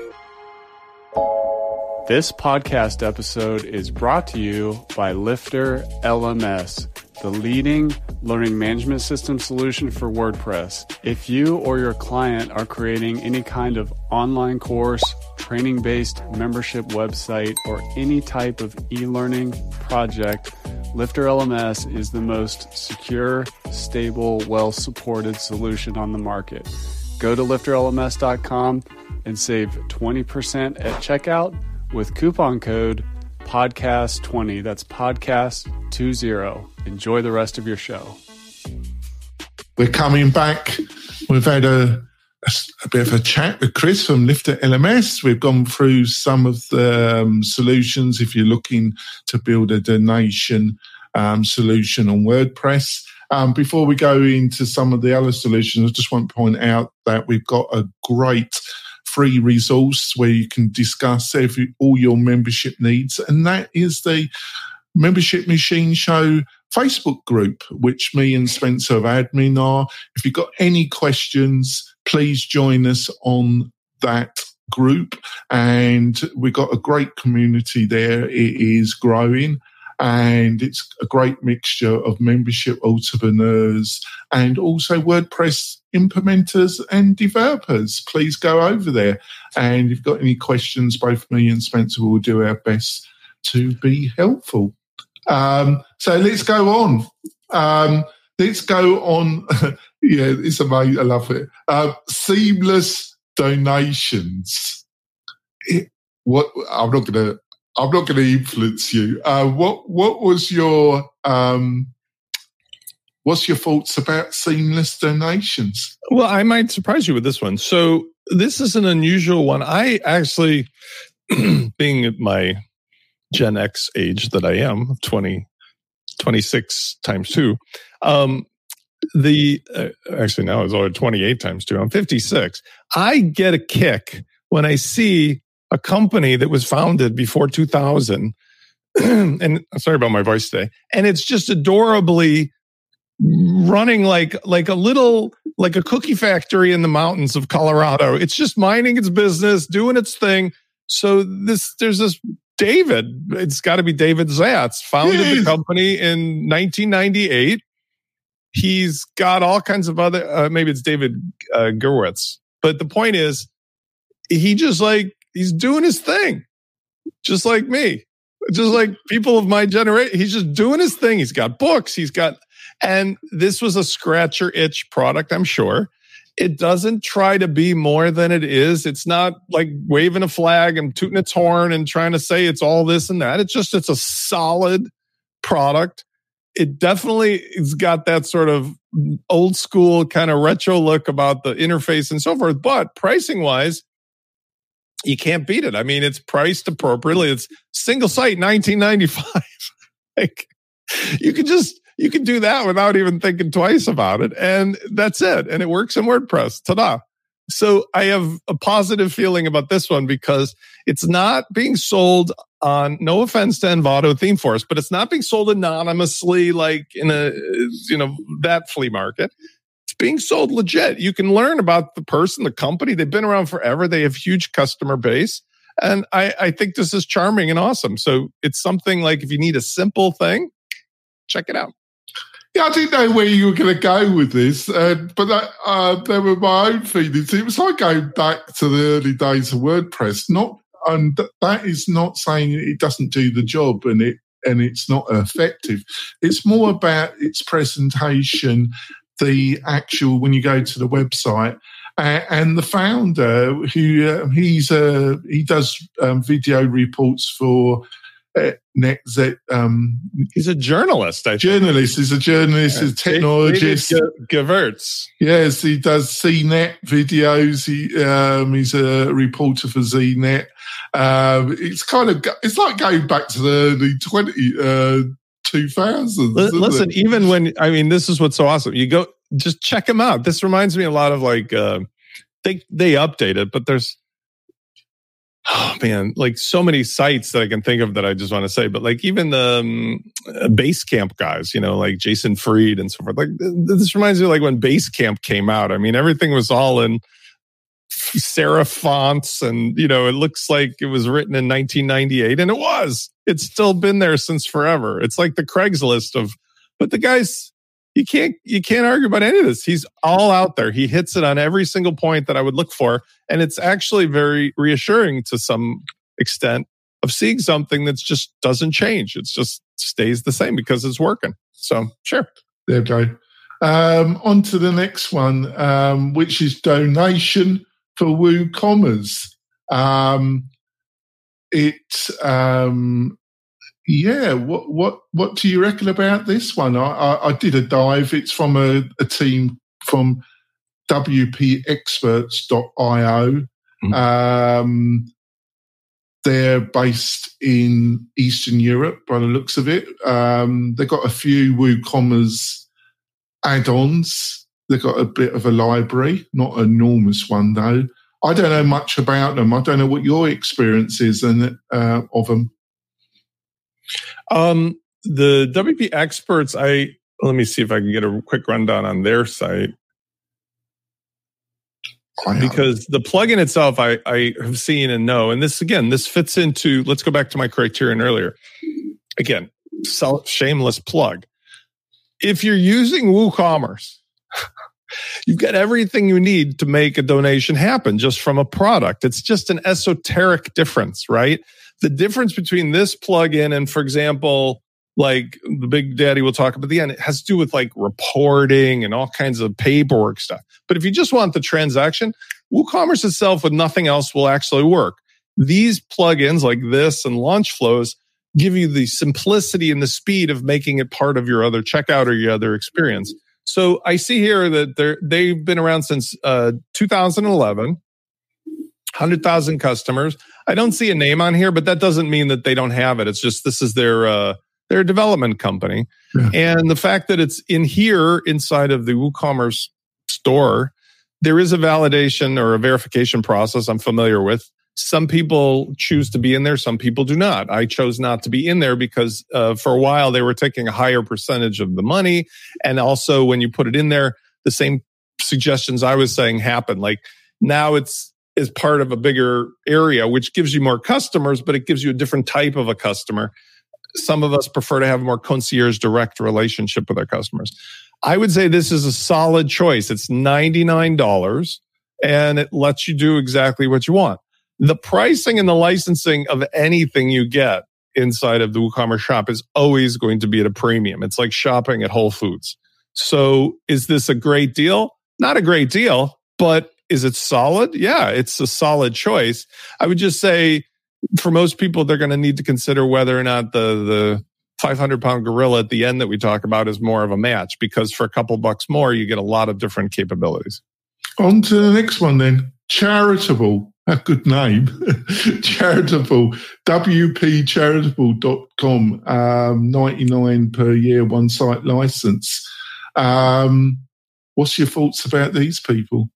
This podcast episode is brought to you by Lifter L M S, the leading learning management system solution for WordPress. If you or your client are creating any kind of online course, training-based membership website, or any type of e-learning project, Lifter L M S is the most secure, stable, well-supported solution on the market. Go to lifter L M S dot com and save twenty percent at checkout with coupon code podcast twenty. That's podcast twenty. Enjoy the rest of your show. We're coming back. We've had a, a, a bit of a chat with Chris from Lifter L M S. We've gone through some of the um, solutions if you're looking to build a donation um, solution on WordPress. Um, before we go into some of the other solutions, I just want to point out that we've got a great free resource where you can discuss every, all your membership needs, and that is the Membership Machine Show Facebook group, which me and Spencer of admin are. If you've got any questions, please join us on that group, and we've got a great community there. It is growing, and it's a great mixture of membership entrepreneurs and also WordPress implementers and developers. Please go over there. And if you've got any questions, both me and Spencer will do our best to be helpful. Um, so let's go on. Um, let's go on. Yeah, it's amazing. I love it. Uh, seamless donations. It, what I'm not going to. I'm not going to influence you. Uh, what What was your um, What's your thoughts about seamless donations? Well, I might surprise you with this one. So this is an unusual one. I actually, being at my Gen X age that I am, twenty, twenty-six times two, um, the uh, actually now it's only twenty-eight times two. I'm fifty-six. I get a kick when I see a company that was founded before two thousand, and I'm sorry about my voice today, and it's just adorably running like like a little like a cookie factory in the mountains of Colorado. It's just minding its business, doing its thing. So this there's this David, it's got to be David Zatz, founded yes. the company in nineteen ninety-eight. He's got all kinds of other, uh, maybe it's David uh, Gerwitz, but the point is, he just like he's doing his thing, just like me, just like people of my generation. He's just doing his thing. He's got books. He's got. And this was a scratch your itch product, I'm sure. It doesn't try to be more than it is. It's not like waving a flag and tooting its horn and trying to say it's all this and that. It's just, it's a solid product. It definitely has got that sort of old school kind of retro look about the interface and so forth. But pricing wise, you can't beat it. I mean, it's priced appropriately. It's single site nineteen ninety-five. Like you could just, You can do that without even thinking twice about it. And that's it. And it works in WordPress. Ta-da. So I have a positive feeling about this one because it's not being sold on, no offense to Envato ThemeForce, but it's not being sold anonymously like in a, you know, that flea market. It's being sold legit. You can learn about the person, the company. They've been around forever. They have huge customer base. And I, I think this is charming and awesome. So it's something like if you need a simple thing, check it out. Yeah, I didn't know where you were going to go with this, uh, but that, uh, there were my own feelings. It was like going back to the early days of WordPress. Not, and that is not saying it doesn't do the job and it and it's not effective. It's more about its presentation, the actual, when you go to the website, uh, and the founder, who uh, he's uh, he does um, video reports for uh, NetZ. Um, he's a journalist. I journalist. Think. He's a journalist. Yeah. He's a technologist. David Gevirtz. Yes, he does C net videos. He um, he's a reporter for Z net. Um, it's kind of it's like going back to the the twenty. Uh, two thousands. Listen, even when, I mean, this is what's so awesome. You go, just check them out. This reminds me a lot of like, uh, they, they update it, but there's, oh man, like so many sites that I can think of that I just want to say, but like even the um, Basecamp guys, you know, like Jason Fried and so forth. Like this reminds me of like when Basecamp came out. I mean, everything was all in serif fonts, and you know, it looks like it was written in nineteen ninety-eight, and it was. It's still been there since forever. It's like the Craigslist of, but the guys, you can't you can't argue about any of this. He's all out there. He hits it on every single point that I would look for, and it's actually very reassuring to some extent of seeing something that just doesn't change. It just stays the same because it's working. So sure, there we go. Um, on to the next one, um, which is donation for WooCommerce. Um, it, um, yeah. What what what do you reckon about this one? I, I, I did a dive. It's from a, a team from W P experts dot io. Mm-hmm. Um, they're based in Eastern Europe, by the looks of it. Um, they've got a few WooCommerce add-ons. They've got a bit of a library, not an enormous one though. I don't know much about them. I don't know what your experience is and uh, of them. Um, the W P Experts, I let me see if I can get a quick rundown on their site. Because the plugin itself, I, I have seen and know, and this again, this fits into. Let's go back to my criterion earlier. Again, self, shameless plug. If you're using WooCommerce, you've got everything you need to make a donation happen just from a product. It's just an esoteric difference, right? The difference between this plugin and, for example, like the Big Daddy we'll talk about at the end, it has to do with like reporting and all kinds of paperwork stuff. But if you just want the transaction, WooCommerce itself with nothing else will actually work. These plugins like this and Launchflows give you the simplicity and the speed of making it part of your other checkout or your other experience. So I see here that they're, they've been around since uh, two thousand eleven, one hundred thousand customers. I don't see a name on here, but that doesn't mean that they don't have it. It's just this is their uh, their development company. Yeah. And the fact that it's in here inside of the WooCommerce store, there is a validation or a verification process I'm familiar with. Some people choose to be in there. Some people do not. I chose not to be in there because uh, for a while they were taking a higher percentage of the money. And also when you put it in there, the same suggestions I was saying happen. Like now it's is part of a bigger area, which gives you more customers, but it gives you a different type of a customer. Some of us prefer to have a more concierge direct relationship with our customers. I would say this is a solid choice. It's ninety-nine dollars and it lets you do exactly what you want. The pricing and the licensing of anything you get inside of the WooCommerce shop is always going to be at a premium. It's like shopping at Whole Foods. So is this a great deal? Not a great deal, but is it solid? Yeah, it's a solid choice. I would just say for most people, they're going to need to consider whether or not the, the five hundred pound gorilla at the end that we talk about is more of a match, because for a couple bucks more, you get a lot of different capabilities. On to the next one then. Charitable. A good name. Charitable. W P charitable dot com. Um, ninety-nine per year, one site license. Um, what's your thoughts about these people?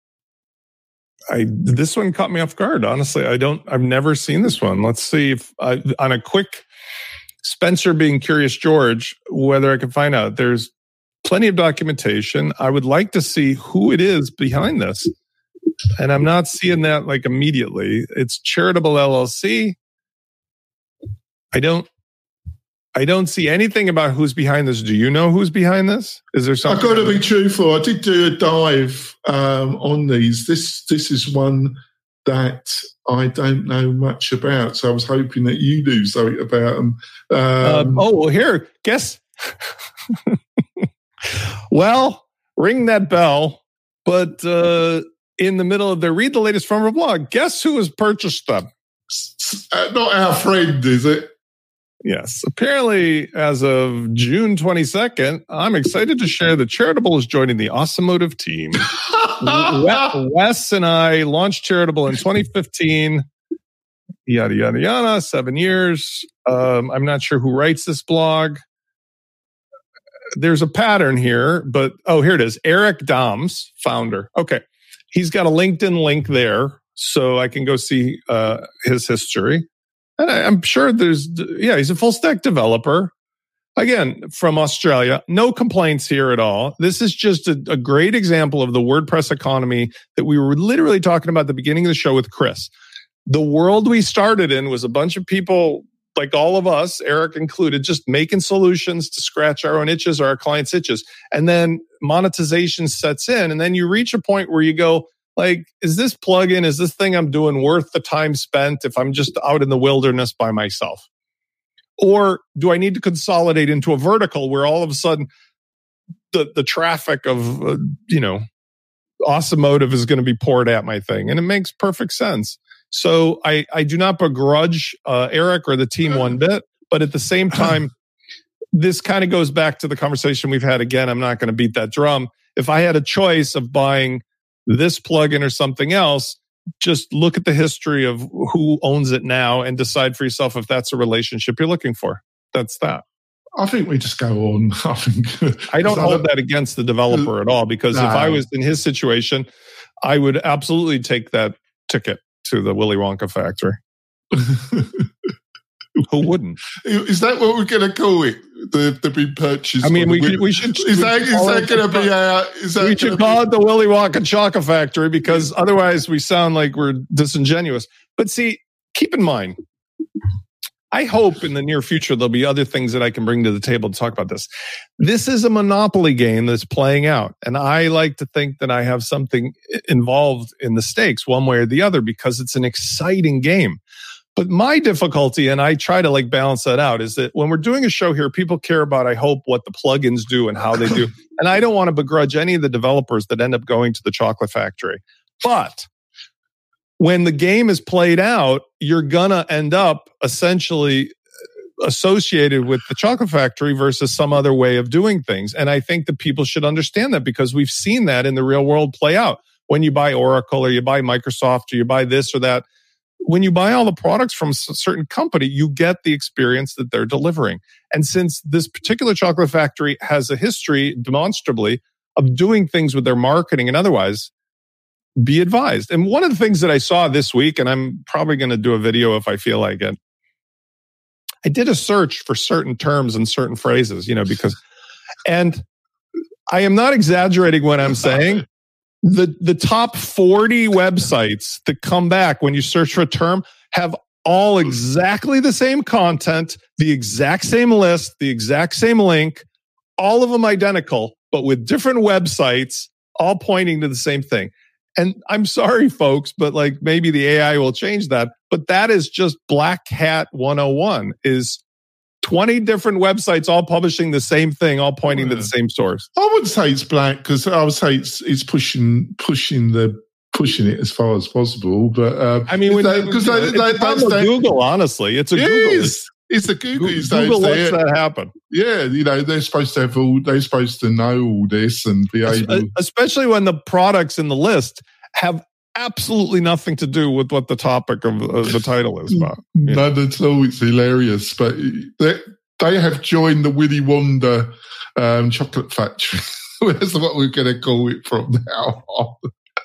I this one caught me off guard. Honestly, I don't. I've never seen this one. Let's see if I, on a quick Spencer being Curious George, whether I can find out. There's plenty of documentation. I would like to see who it is behind this, and I'm not seeing that like immediately. It's Charitable L L C. I don't. I don't see anything about who's behind this. Do you know who's behind this? Is there something? I've got to be truthful. I did do a dive um, on these. This this is one that I don't know much about, so I was hoping that you knew something about them. Um, um, oh, well, here, guess. Well, ring that bell. But uh, in the middle of their read the latest from our blog, guess who has purchased them? Uh, not our friend, is it? Yes. Apparently, as of June twenty-second, I'm excited to share that Charitable is joining the Automotive team. Wes and I launched Charitable in twenty fifteen. Yada, yada, yada. Seven years. Um, I'm not sure who writes this blog. There's a pattern here, but oh, here it is. Eric Dahms, founder. Okay. He's got a LinkedIn link there, so I can go see uh, his history. And I, I'm sure there's, yeah, he's a full stack developer. Again, from Australia. No complaints here at all. This is just a, a great example of the WordPress economy that we were literally talking about at the beginning of the show with Chris. The world we started in was a bunch of people like all of us, Eric included, just making solutions to scratch our own itches or our clients' itches. And then monetization sets in. And then you reach a point where you go, like, is this plugin, is this thing I'm doing worth the time spent if I'm just out in the wilderness by myself? Or do I need to consolidate into a vertical where all of a sudden the, the traffic of, uh, you know, Automotive is going to be poured at my thing? And it makes perfect sense. So I, I do not begrudge uh, Eric or the team one bit, but at the same time, this kind of goes back to the conversation we've had again. I'm not going to beat that drum. If I had a choice of buying this plugin or something else, just look at the history of who owns it now and decide for yourself if that's a relationship you're looking for. That's that. I think we just go on. I think I don't hold that against the developer at all, because no. if I was in his situation, I would absolutely take that ticket to the Willy Wonka factory. Who wouldn't? Is that what we're going to call it? The the big purchase. I mean, we could, we should. Is that is that going to be our? Is that we should call be, it the Willy Wonka Chocolate Factory, because otherwise we sound like we're disingenuous. But see, keep in mind, I hope in the near future there'll be other things that I can bring to the table to talk about this. This is a monopoly game that's playing out, and I like to think that I have something involved in the stakes one way or the other, because it's an exciting game. But my difficulty, and I try to like balance that out, is that when we're doing a show here, people care about, I hope, what the plugins do and how they do. And I don't want to begrudge any of the developers that end up going to the chocolate factory. But when the game is played out, you're going to end up essentially associated with the chocolate factory versus some other way of doing things. And I think that people should understand that, because we've seen that in the real world play out. When you buy Oracle or you buy Microsoft or you buy this or that, when you buy all the products from a certain company, you get the experience that they're delivering. And since this particular chocolate factory has a history, demonstrably, of doing things with their marketing and otherwise, be advised. And one of the things that I saw this week, and I'm probably going to do a video if I feel like it, I did a search for certain terms and certain phrases, you know, because, and I am not exaggerating when I'm saying The the top forty websites that come back when you search for a term have all exactly the same content, the exact same list, the exact same link, all of them identical, but with different websites, all pointing to the same thing. And I'm sorry, folks, but like maybe the A I will change that. But that is just Black Hat one oh one, is twenty different websites all publishing the same thing, all pointing yeah. to the same source. I wouldn't say it's black, because I would say it's it's pushing pushing the pushing it as far as possible. But uh, I mean, because they, they, they, they, they, Google, honestly, it's a it Google. Is. It's a Google. Google, Google lets that happen. Yeah, you know, they're supposed to have all. They're supposed to know all this and be able, especially when the products in the list have absolutely nothing to do with what the topic of uh, the title is about. None at all. It's hilarious. But they, they have joined the Willy Wonka um, Chocolate Factory. That's what we're going to call it from now on.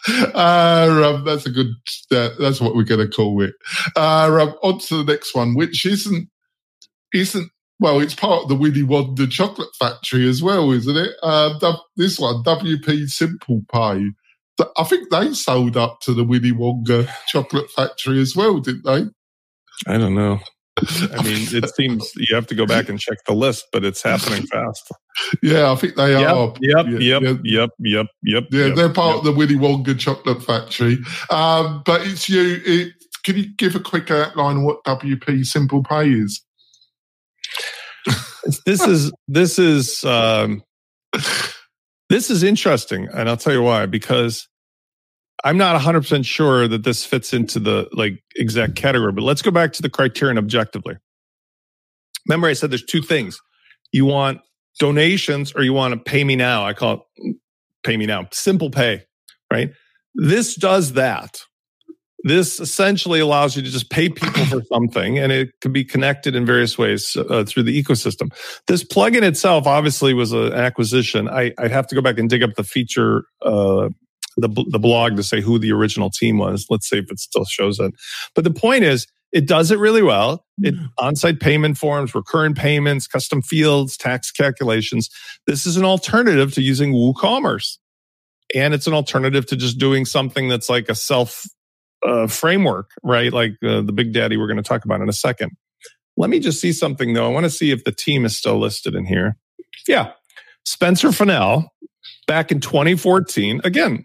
Uh, um, that's a good, uh, that's what we're going to call it. Uh, um, on to the next one, which isn't, isn't, well, it's part of the Willy Wonka Chocolate Factory as well, isn't it? Uh, this one, W P Simple Pay. I think they sold up to the Willy Wonka Chocolate Factory as well, didn't they? I don't know. I mean, it seems you have to go back and check the list, but it's happening fast. Yeah, I think they yep, are. Yep, yeah, yep, yeah. yep, yep, yep. Yeah, yep, they're part yep. of the Willy Wonka Chocolate Factory. Um, but it's you. It, can you give a quick outline of what W P Simple Pay is? this is this is. Um, This is interesting, and I'll tell you why, because I'm not one hundred percent sure that this fits into the like exact category, but let's go back to the criterion objectively. Remember I said there's two things. You want donations or you want to pay me now. I call it pay me now. Simple pay, right? This does that. This essentially allows you to just pay people for something, and it can be connected in various ways uh, through the ecosystem. This plugin itself obviously was a, an acquisition. I, I'd have to go back and dig up the feature, uh, the the blog to say who the original team was. Let's see if it still shows it. But the point is, it does it really well. It on-site payment forms, recurrent payments, custom fields, tax calculations. This is an alternative to using WooCommerce, and it's an alternative to just doing something that's like a self. Uh, framework, right? Like uh, the Big Daddy we're going to talk about in a second. Let me just see something though. I want to see if the team is still listed in here. Yeah. Spencer Fennell back in twenty fourteen. Again,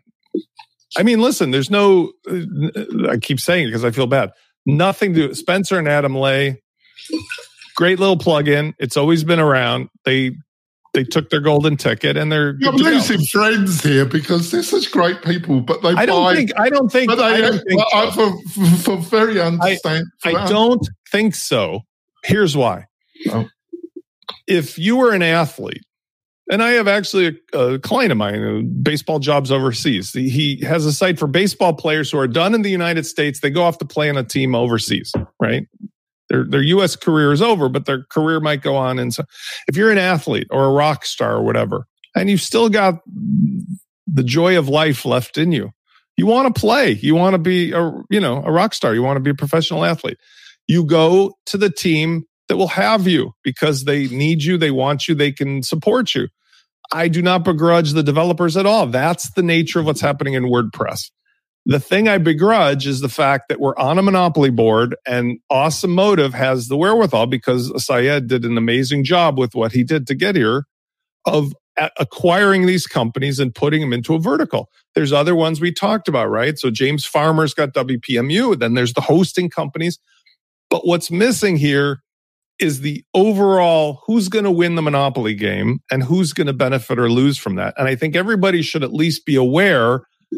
I mean, listen, there's no, uh, I keep saying it because I feel bad. Nothing to Spencer and Adam Lay. Great little plugin. It's always been around. They They took their golden ticket and they're. You're losing friends here because they're such great people, but they. I don't buy, think. I don't think. But they, I don't think well, so. for, for, for very understand. I, I don't think so. Here's why. Oh. If you were an athlete, and I have actually a, a client of mine who baseball jobs overseas. He has a site for baseball players who are done in the United States. They go off to play on a team overseas, right? Their, their U S career is over, but their career might go on. And so if you're an athlete or a rock star or whatever, and you've still got the joy of life left in you, you want to play, you want to be a, you know, a rock star, you want to be a professional athlete. You go to the team that will have you because they need you, they want you, they can support you. I do not begrudge the developers at all. That's the nature of what's happening in WordPress. The thing I begrudge is the fact that we're on a monopoly board and Awesome Motive has the wherewithal, because Syed did an amazing job with what he did to get here, of acquiring these companies and putting them into a vertical. There's other ones we talked about, right? So James Farmer's got W P M U, then there's the hosting companies. But what's missing here is the overall who's going to win the monopoly game and who's going to benefit or lose from that. And I think everybody should at least be aware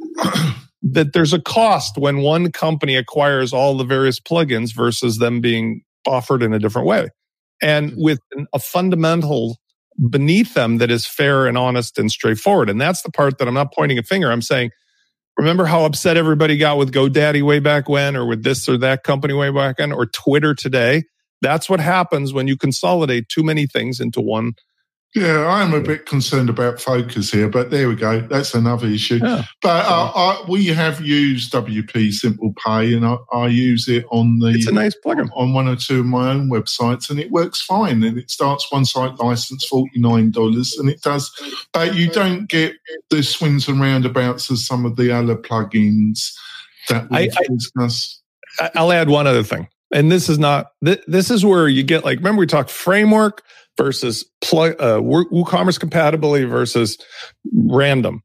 that there's a cost when one company acquires all the various plugins versus them being offered in a different way. And with a fundamental beneath them that is fair and honest and straightforward. And that's the part that I'm not pointing a finger. I'm saying, remember how upset everybody got with GoDaddy way back when, or with this or that company way back when, or Twitter today? That's what happens when you consolidate too many things into one. Yeah, I'm a bit concerned about focus here, but there we go. That's another issue. Yeah. But uh, I, we have used W P Simple Pay, and I, I use it on the. It's a nice plugin on one or two of my own websites, and it works fine. And it starts one site license forty-nine dollars, and it does. But you don't get the swings and roundabouts of some of the other plugins that we discuss. I'll add one other thing, and this is not. This is where you get like. Remember, we talked framework versus plug, uh, WooCommerce compatibility versus random.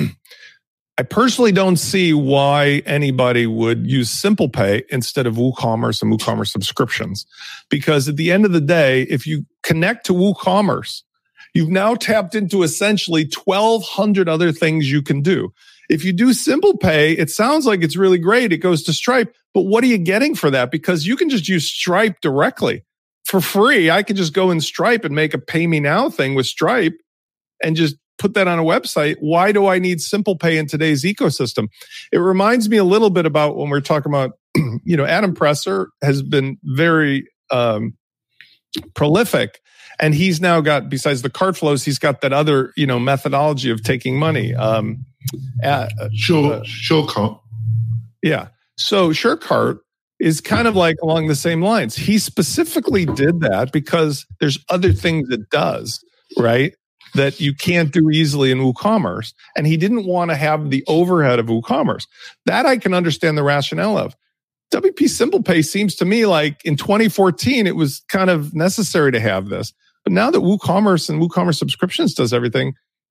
I personally don't see why anybody would use Simple Pay instead of WooCommerce and WooCommerce subscriptions. Because at the end of the day, if you connect to WooCommerce, you've now tapped into essentially twelve hundred other things you can do. If you do Simple Pay, it sounds like it's really great. It goes to Stripe, but what are you getting for that? Because you can just use Stripe directly. For free, I could just go in Stripe and make a pay me now thing with Stripe and just put that on a website. Why do I need Simple Pay in today's ecosystem? It reminds me a little bit about when we're talking about, you know, Adam Presser has been very um, prolific, and he's now got, besides the cart flows, he's got that other, you know, methodology of taking money. Um, uh, sure, uh, SureCart. Yeah. So SureCart is kind of like along the same lines. He specifically did that because there's other things it does, right, that you can't do easily in WooCommerce. And he didn't want to have the overhead of WooCommerce. That I can understand the rationale of. W P Simple Pay seems to me like in twenty fourteen, it was kind of necessary to have this. But now that WooCommerce and WooCommerce subscriptions does everything,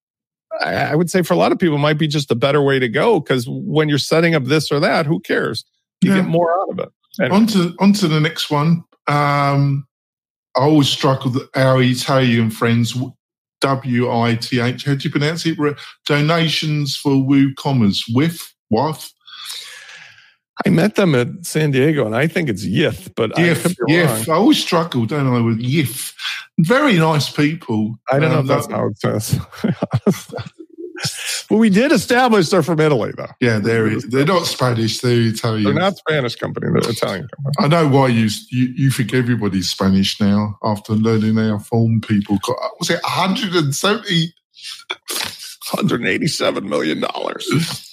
I would say for a lot of people it might be just a better way to go, because when you're setting up this or that, who cares? You yeah. get more out of it. Anyway. On to, on to the next one. Um, I always struggle that our Italian friends W I T H. How do you pronounce it? Donations for WooCommerce. Whiff? Waff? I met them at San Diego, and I think it's Yith, but Yith, I could be wrong. Yith. I always struggle, don't I, with Yith. Very nice people. I don't know um, if that's how it says. Well, we did establish they're from Italy, though. Yeah, they're they're not Spanish. They're Italian. They're not Spanish company. They're Italian company. I know why you you, you think everybody's Spanish now after learning how phone people got. Was it one hundred seventy? one hundred eighty-seven million dollars.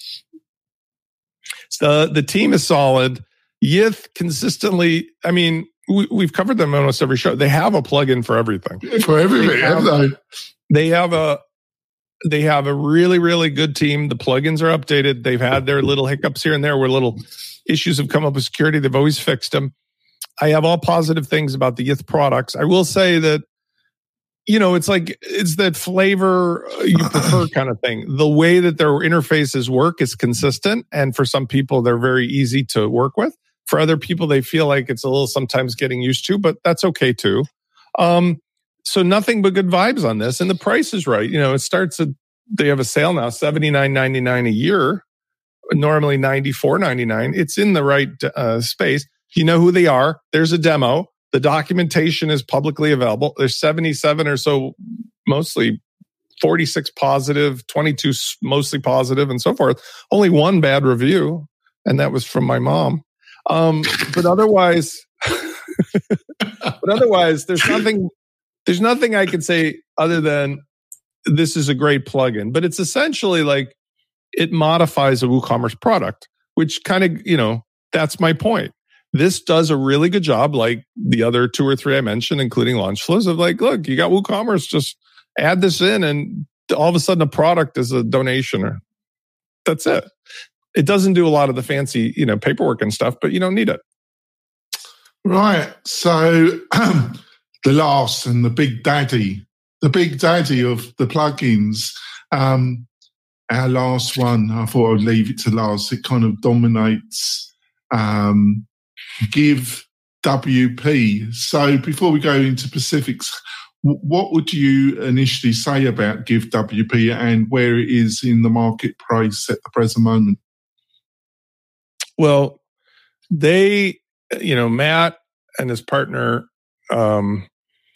The the team is solid. Yith consistently, I mean, we, we've covered them almost every show. They have a plugin for everything. For everything, they have, have they? They have a they have a really, really good team. The plugins are updated. They've had their little hiccups here and there where little issues have come up with security. They've always fixed them. I have all positive things about the Yith products. I will say that, you know, it's like, it's that flavor you prefer kind of thing. The way that their interfaces work is consistent. And for some people, they're very easy to work with. For other people, they feel like it's a little sometimes getting used to, but that's okay too. Um, so nothing but good vibes on this. And the price is right. You know, it starts at, they have a sale now, seventy-nine ninety-nine a year, normally ninety-four ninety-nine. It's in the right uh, space. You know who they are. There's a demo. The documentation is publicly available. There's seventy-seven or so, mostly forty-six positive, twenty-two mostly positive, and so forth. Only one bad review, and that was from my mom. Um, but otherwise, but otherwise, there's nothing. There's nothing I can say other than this is a great plugin. But it's essentially like it modifies a WooCommerce product, which kind of, you know, that's my point. This does a really good job, like the other two or three I mentioned, including Launchflows, of like, look, you got WooCommerce, just add this in, and all of a sudden a product is a donation, or that's it. It doesn't do a lot of the fancy, you know, paperwork and stuff, but you don't need it. Right. So um, the last and the big daddy, the big daddy of the plugins, um, our last one, I thought I'd leave it to last. It kind of dominates um, Give W P. So before we go into specifics, w- what would you initially say about Give W P and where it is in the market price at the present moment? Well, they, you know, Matt and his partner um,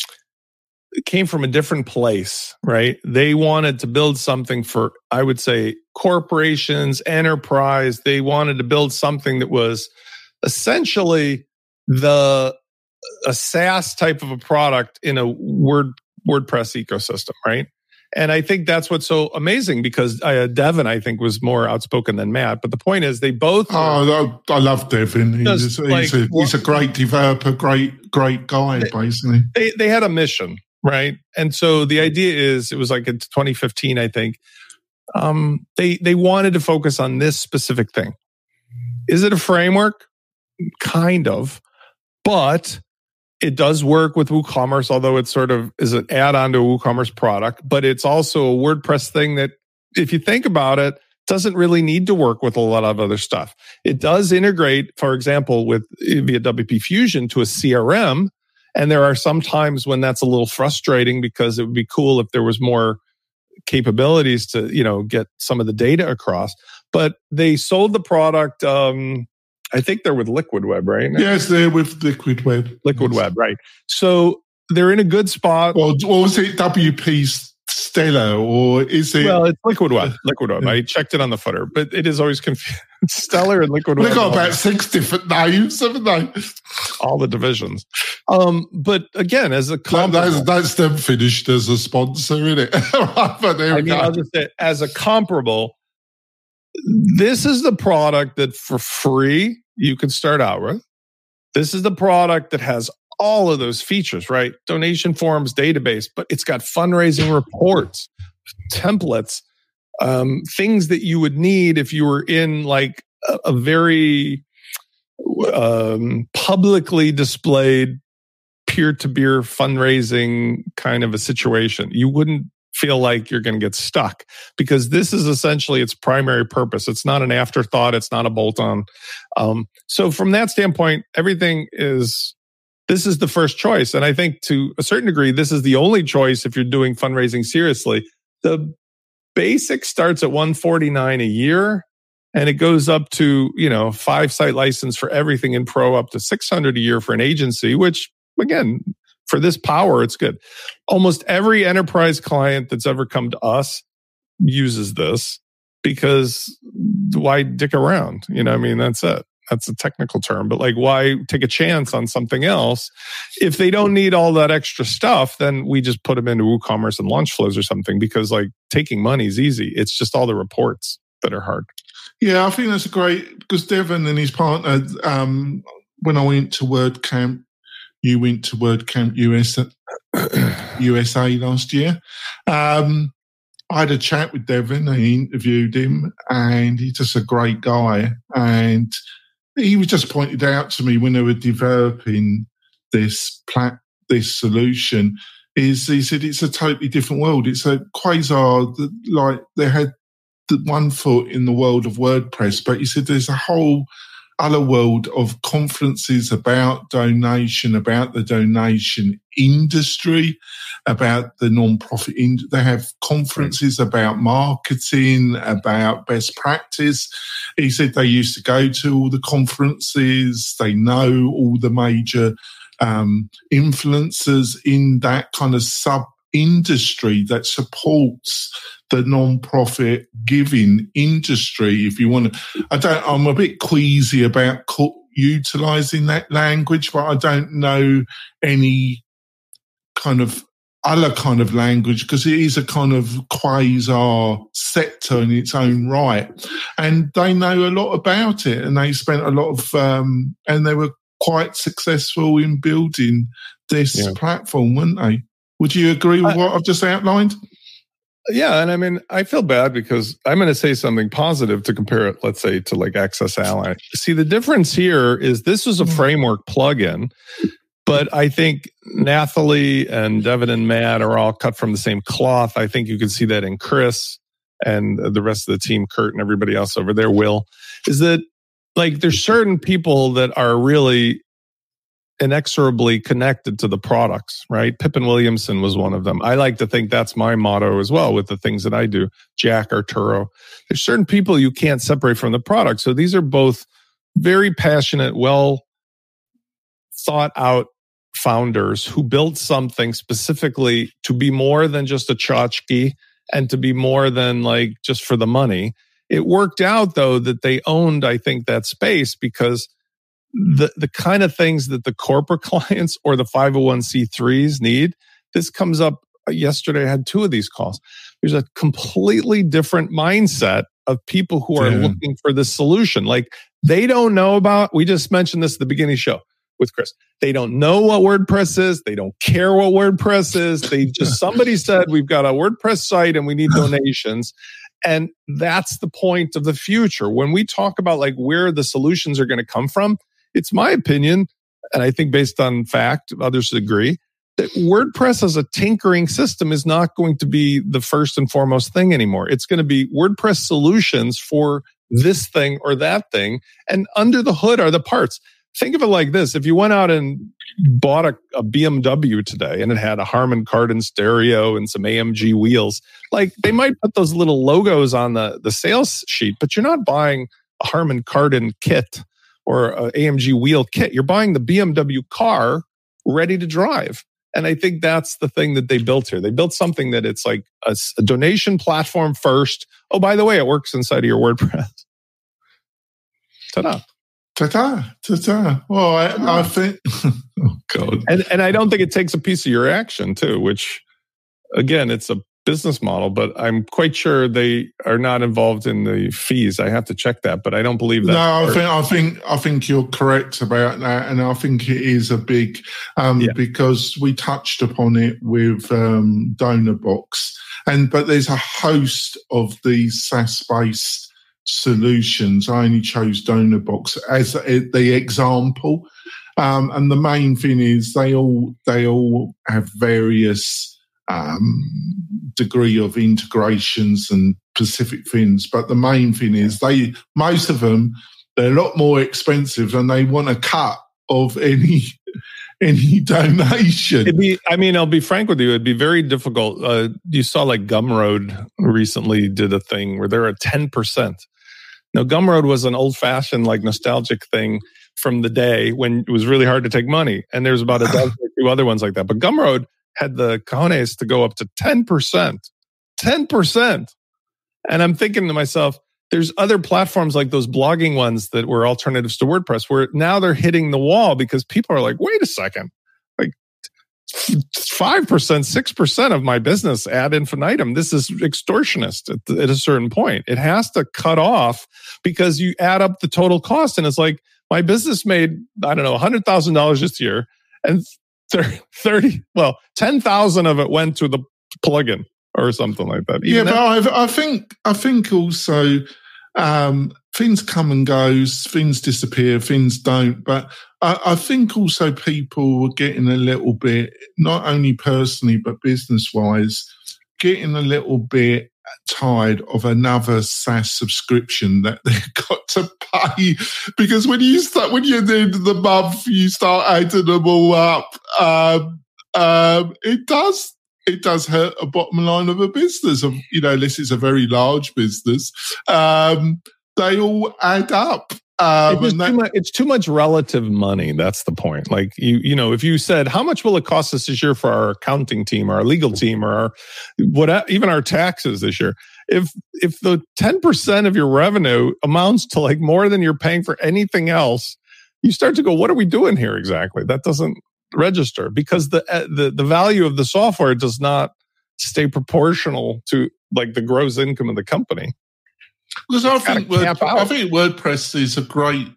came from a different place, right? They wanted to build something for, I would say, corporations, enterprise. They wanted to build something that was essentially the a SaaS type of a product in a Word WordPress ecosystem, right? And I think that's what's so amazing, because uh, Devin, I think, was more outspoken than Matt. But the point is, they both. Oh, I love Devin. He's, he's, like, a, he's a great developer, great, great guy, they, basically. They they had a mission, right? And so the idea is, it was like in twenty fifteen, I think. Um, they they wanted to focus on this specific thing. Is it a framework? Kind of, but it does work with WooCommerce, although it sort of is an add-on to a WooCommerce product. But it's also a WordPress thing that, if you think about it, doesn't really need to work with a lot of other stuff. It does integrate, for example, with via W P Fusion to a C R M. And there are some times when that's a little frustrating, because it would be cool if there was more capabilities to, you know, get some of the data across. But they sold the product. Um, I think they're with Liquid Web, right? Yes, they're with Liquid Web. Liquid yes. Web, right. So they're in a good spot. Or, or was it W P Stella, or is it? Well, it's Liquid Web. Liquid Web. I checked it on the footer, but it is always confusing. Stellar and Liquid Web. They've got about six different names, haven't they? All the divisions. Um, but again, as a comparable, that's, that's them finished as a sponsor, isn't it? But there I we mean, go. I'll just say, as a comparable, this is the product that for free you can start out with. This is the product that has all of those features, right? Donation forms, database, but it's got fundraising reports, templates, um, things that you would need if you were in like a, a very um, publicly displayed peer-to-peer fundraising kind of a situation. You wouldn't feel like you're going to get stuck, because this is essentially its primary purpose. It's not an afterthought. It's not a bolt-on. Um, so from that standpoint, everything is this is the first choice. And I think to a certain degree, this is the only choice if you're doing fundraising seriously. The basic starts at one hundred forty-nine dollars a year, and it goes up to, you know, five site license for everything in Pro, up to six hundred dollars a year for an agency, which again, for this power, it's good. Almost every enterprise client that's ever come to us uses this, because why dick around? You know, I mean, that's it. That's a technical term, but like, why take a chance on something else? If they don't need all that extra stuff, then we just put them into WooCommerce and Launchflows or something, because like taking money is easy. It's just all the reports that are hard. Yeah, I think that's a great, because Devon and his partner, um, when I went to WordCamp, you went to WordCamp U S, U S A last year. Um, I had a chat with Devon. I interviewed him, and he's just a great guy. And he was just pointed out to me when they were developing this plat, this solution, is he said it's a totally different world. It's a Quasar that, like, they had the one foot in the world of WordPress, but he said there's a whole other world of conferences about donation, about the donation industry, about the non-profit. In- they have conferences about marketing, about best practice. He said they used to go to all the conferences. They know all the major um, influencers in that kind of sub-industry that supports the non-profit giving industry. If you want to, I don't, I'm a bit queasy about co- utilizing that language, but I don't know any kind of other kind of language, because it is a kind of quasar sector in its own right. And they know a lot about it, and they spent a lot of, um, and they were quite successful in building this yeah. platform, weren't they? Would you agree with I, what I've just outlined? Yeah, and I mean, I feel bad because I'm going to say something positive to compare it, let's say, to like Access Ally. See, the difference here is this was a framework plugin, but I think Nathalie and Devon and Matt are all cut from the same cloth. I think you can see that in Chris and the rest of the team, Kurt and everybody else over there, Will, is that like there's certain people that are really inexorably connected to the products, right? Pippin Williamson was one of them. I like to think that's my motto as well with the things that I do. Jack Arturo. There's certain people you can't separate from the product. So these are both very passionate, well thought out founders who built something specifically to be more than just a tchotchke and to be more than like just for the money. It worked out though that they owned, I think, that space, because the the kind of things that the corporate clients or the five oh one c threes need, this comes up yesterday. I had two of these calls. There's a completely different mindset of people who are yeah. looking for this solution. Like they don't know about, we just mentioned this at the beginning of the show with Chris. They don't know what WordPress is. They don't care what WordPress is. They just, somebody said, we've got a WordPress site and we need donations. And that's the point of the future. When we talk about like where the solutions are going to come from, it's my opinion, and I think based on fact, others agree, that WordPress as a tinkering system is not going to be the first and foremost thing anymore. It's going to be WordPress solutions for this thing or that thing. And under the hood are the parts. Think of it like this. If you went out and bought a, a B M W today and it had a Harman Kardon stereo and some A M G wheels, like they might put those little logos on the, the sales sheet, but you're not buying a Harman Kardon kit or a A M G wheel kit. You're buying the B M W car ready to drive. And I think that's the thing that they built here. They built something that it's like a, a donation platform first. Oh, by the way, it works inside of your WordPress. Ta-da. Ta-ta. Ta-ta. Well, I, I think... oh, God. And, and I don't think it takes a piece of your action, too, which, again, it's a business model, but I'm quite sure they are not involved in the fees. I have to check that, but I don't believe that. No, I think I think I think you're correct about that, and I think it is a big um, yeah. because we touched upon it with um, DonorBox, and but there's a host of these SaaS-based solutions. I only chose DonorBox as the example, um, and the main thing is they all they all have various Um, degree of integrations and specific things, but the main thing is they most of them they're a lot more expensive and they want a cut of any any donation. It'd be, I mean, I'll be frank with you. It'd be very difficult. Uh, you saw like Gumroad recently did a thing where they're at ten percent. Now, Gumroad was an old-fashioned, like nostalgic thing from the day when it was really hard to take money. And there's about a dozen or two other ones like that. But Gumroad had the cojones to go up to ten percent. ten percent. And I'm thinking to myself, there's other platforms like those blogging ones that were alternatives to WordPress where now they're hitting the wall because people are like, wait a second, like five percent, six percent of my business ad infinitum. This is extortionist at, at a certain point. It has to cut off because you add up the total cost. And it's like, my business made, I don't know, one hundred thousand dollars this year and thirty, well, ten thousand of it went to the plugin or something like that. Even yeah, but I've, I think I think also um, things come and goes, things disappear, things don't. But I, I think also people are getting a little bit, not only personally but business wise, getting a little bit tired of another SaaS subscription that they've got to pay, because when you start when you're at the end of the month, you start adding them all up. Um, um, it does. It does hurt a bottom line of a business. Of you know, unless it's a very large business, um, they all add up. Um, it's, and that, too much, it's too much relative money. That's the point. Like you, you know, if you said, how much will it cost us this year for our accounting team, or our legal team, or our, what, even our taxes this year? If if the ten percent of your revenue amounts to like more than you're paying for anything else, you start to go, what are we doing here exactly? That doesn't register because the the the value of the software does not stay proportional to like the gross income of the company. Because I think Word, I think WordPress is a great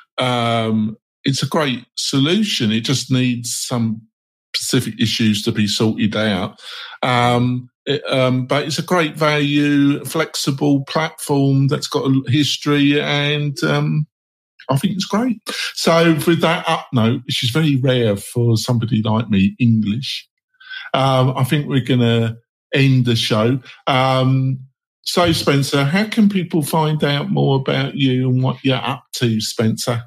um, it's a great solution. It just needs some specific issues to be sorted out. Um, it, um, but it's a great value, flexible platform that's got a history, and um, I think it's great. So with that up note, which is very rare for somebody like me, English, um, I think we're going to end the show. Um, so, Spencer, how can people find out more about you and what you're up to, Spencer?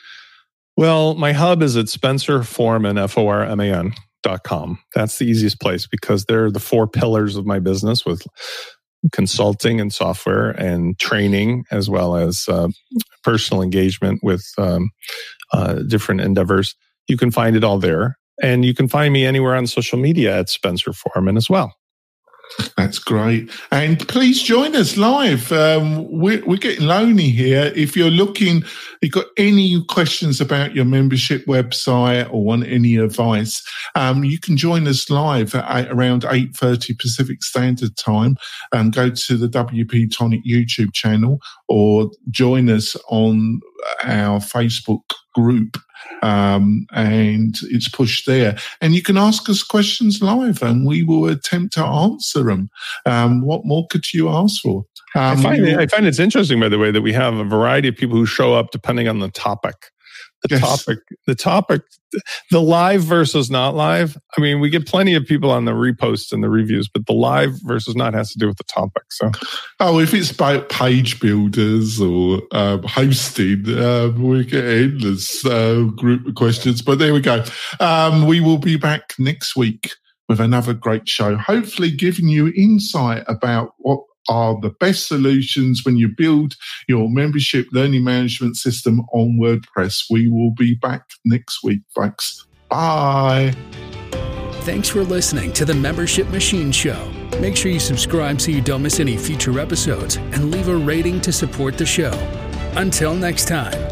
Well, my hub is at Spencer Forman, F O R M A N dot com. That's the easiest place because they're the four pillars of my business with consulting and software and training, as well as uh, personal engagement with um, uh, different endeavors. You can find it all there. And you can find me anywhere on social media at Spencer Forman as well. That's great. And please join us live. Um, we're, we're getting lonely here. If you're looking, you've got any questions about your membership website or want any advice, um, you can join us live at around eight thirty Pacific Standard Time and go to the W P Tonic YouTube channel or join us on our Facebook group. Um, and it's pushed there. And you can ask us questions live and we will attempt to answer them. Um, what more could you ask for? Um, I, find will, it, I find it's interesting, by the way, that we have a variety of people who show up depending on the topic. The yes. topic, the topic, the live versus not live. I mean, we get plenty of people on the reposts and the reviews, but the live versus not has to do with the topic. So, oh, if it's about page builders or um, hosting, um, we get endless uh, group of questions. But there we go. Um, we will be back next week with another great show, hopefully giving you insight about what are the best solutions when you build your membership learning management system on WordPress. We will be back next week, folks. Bye. Thanks for listening to the Membership Machine Show. Make sure you subscribe so you don't miss any future episodes and leave a rating to support the show. Until next time.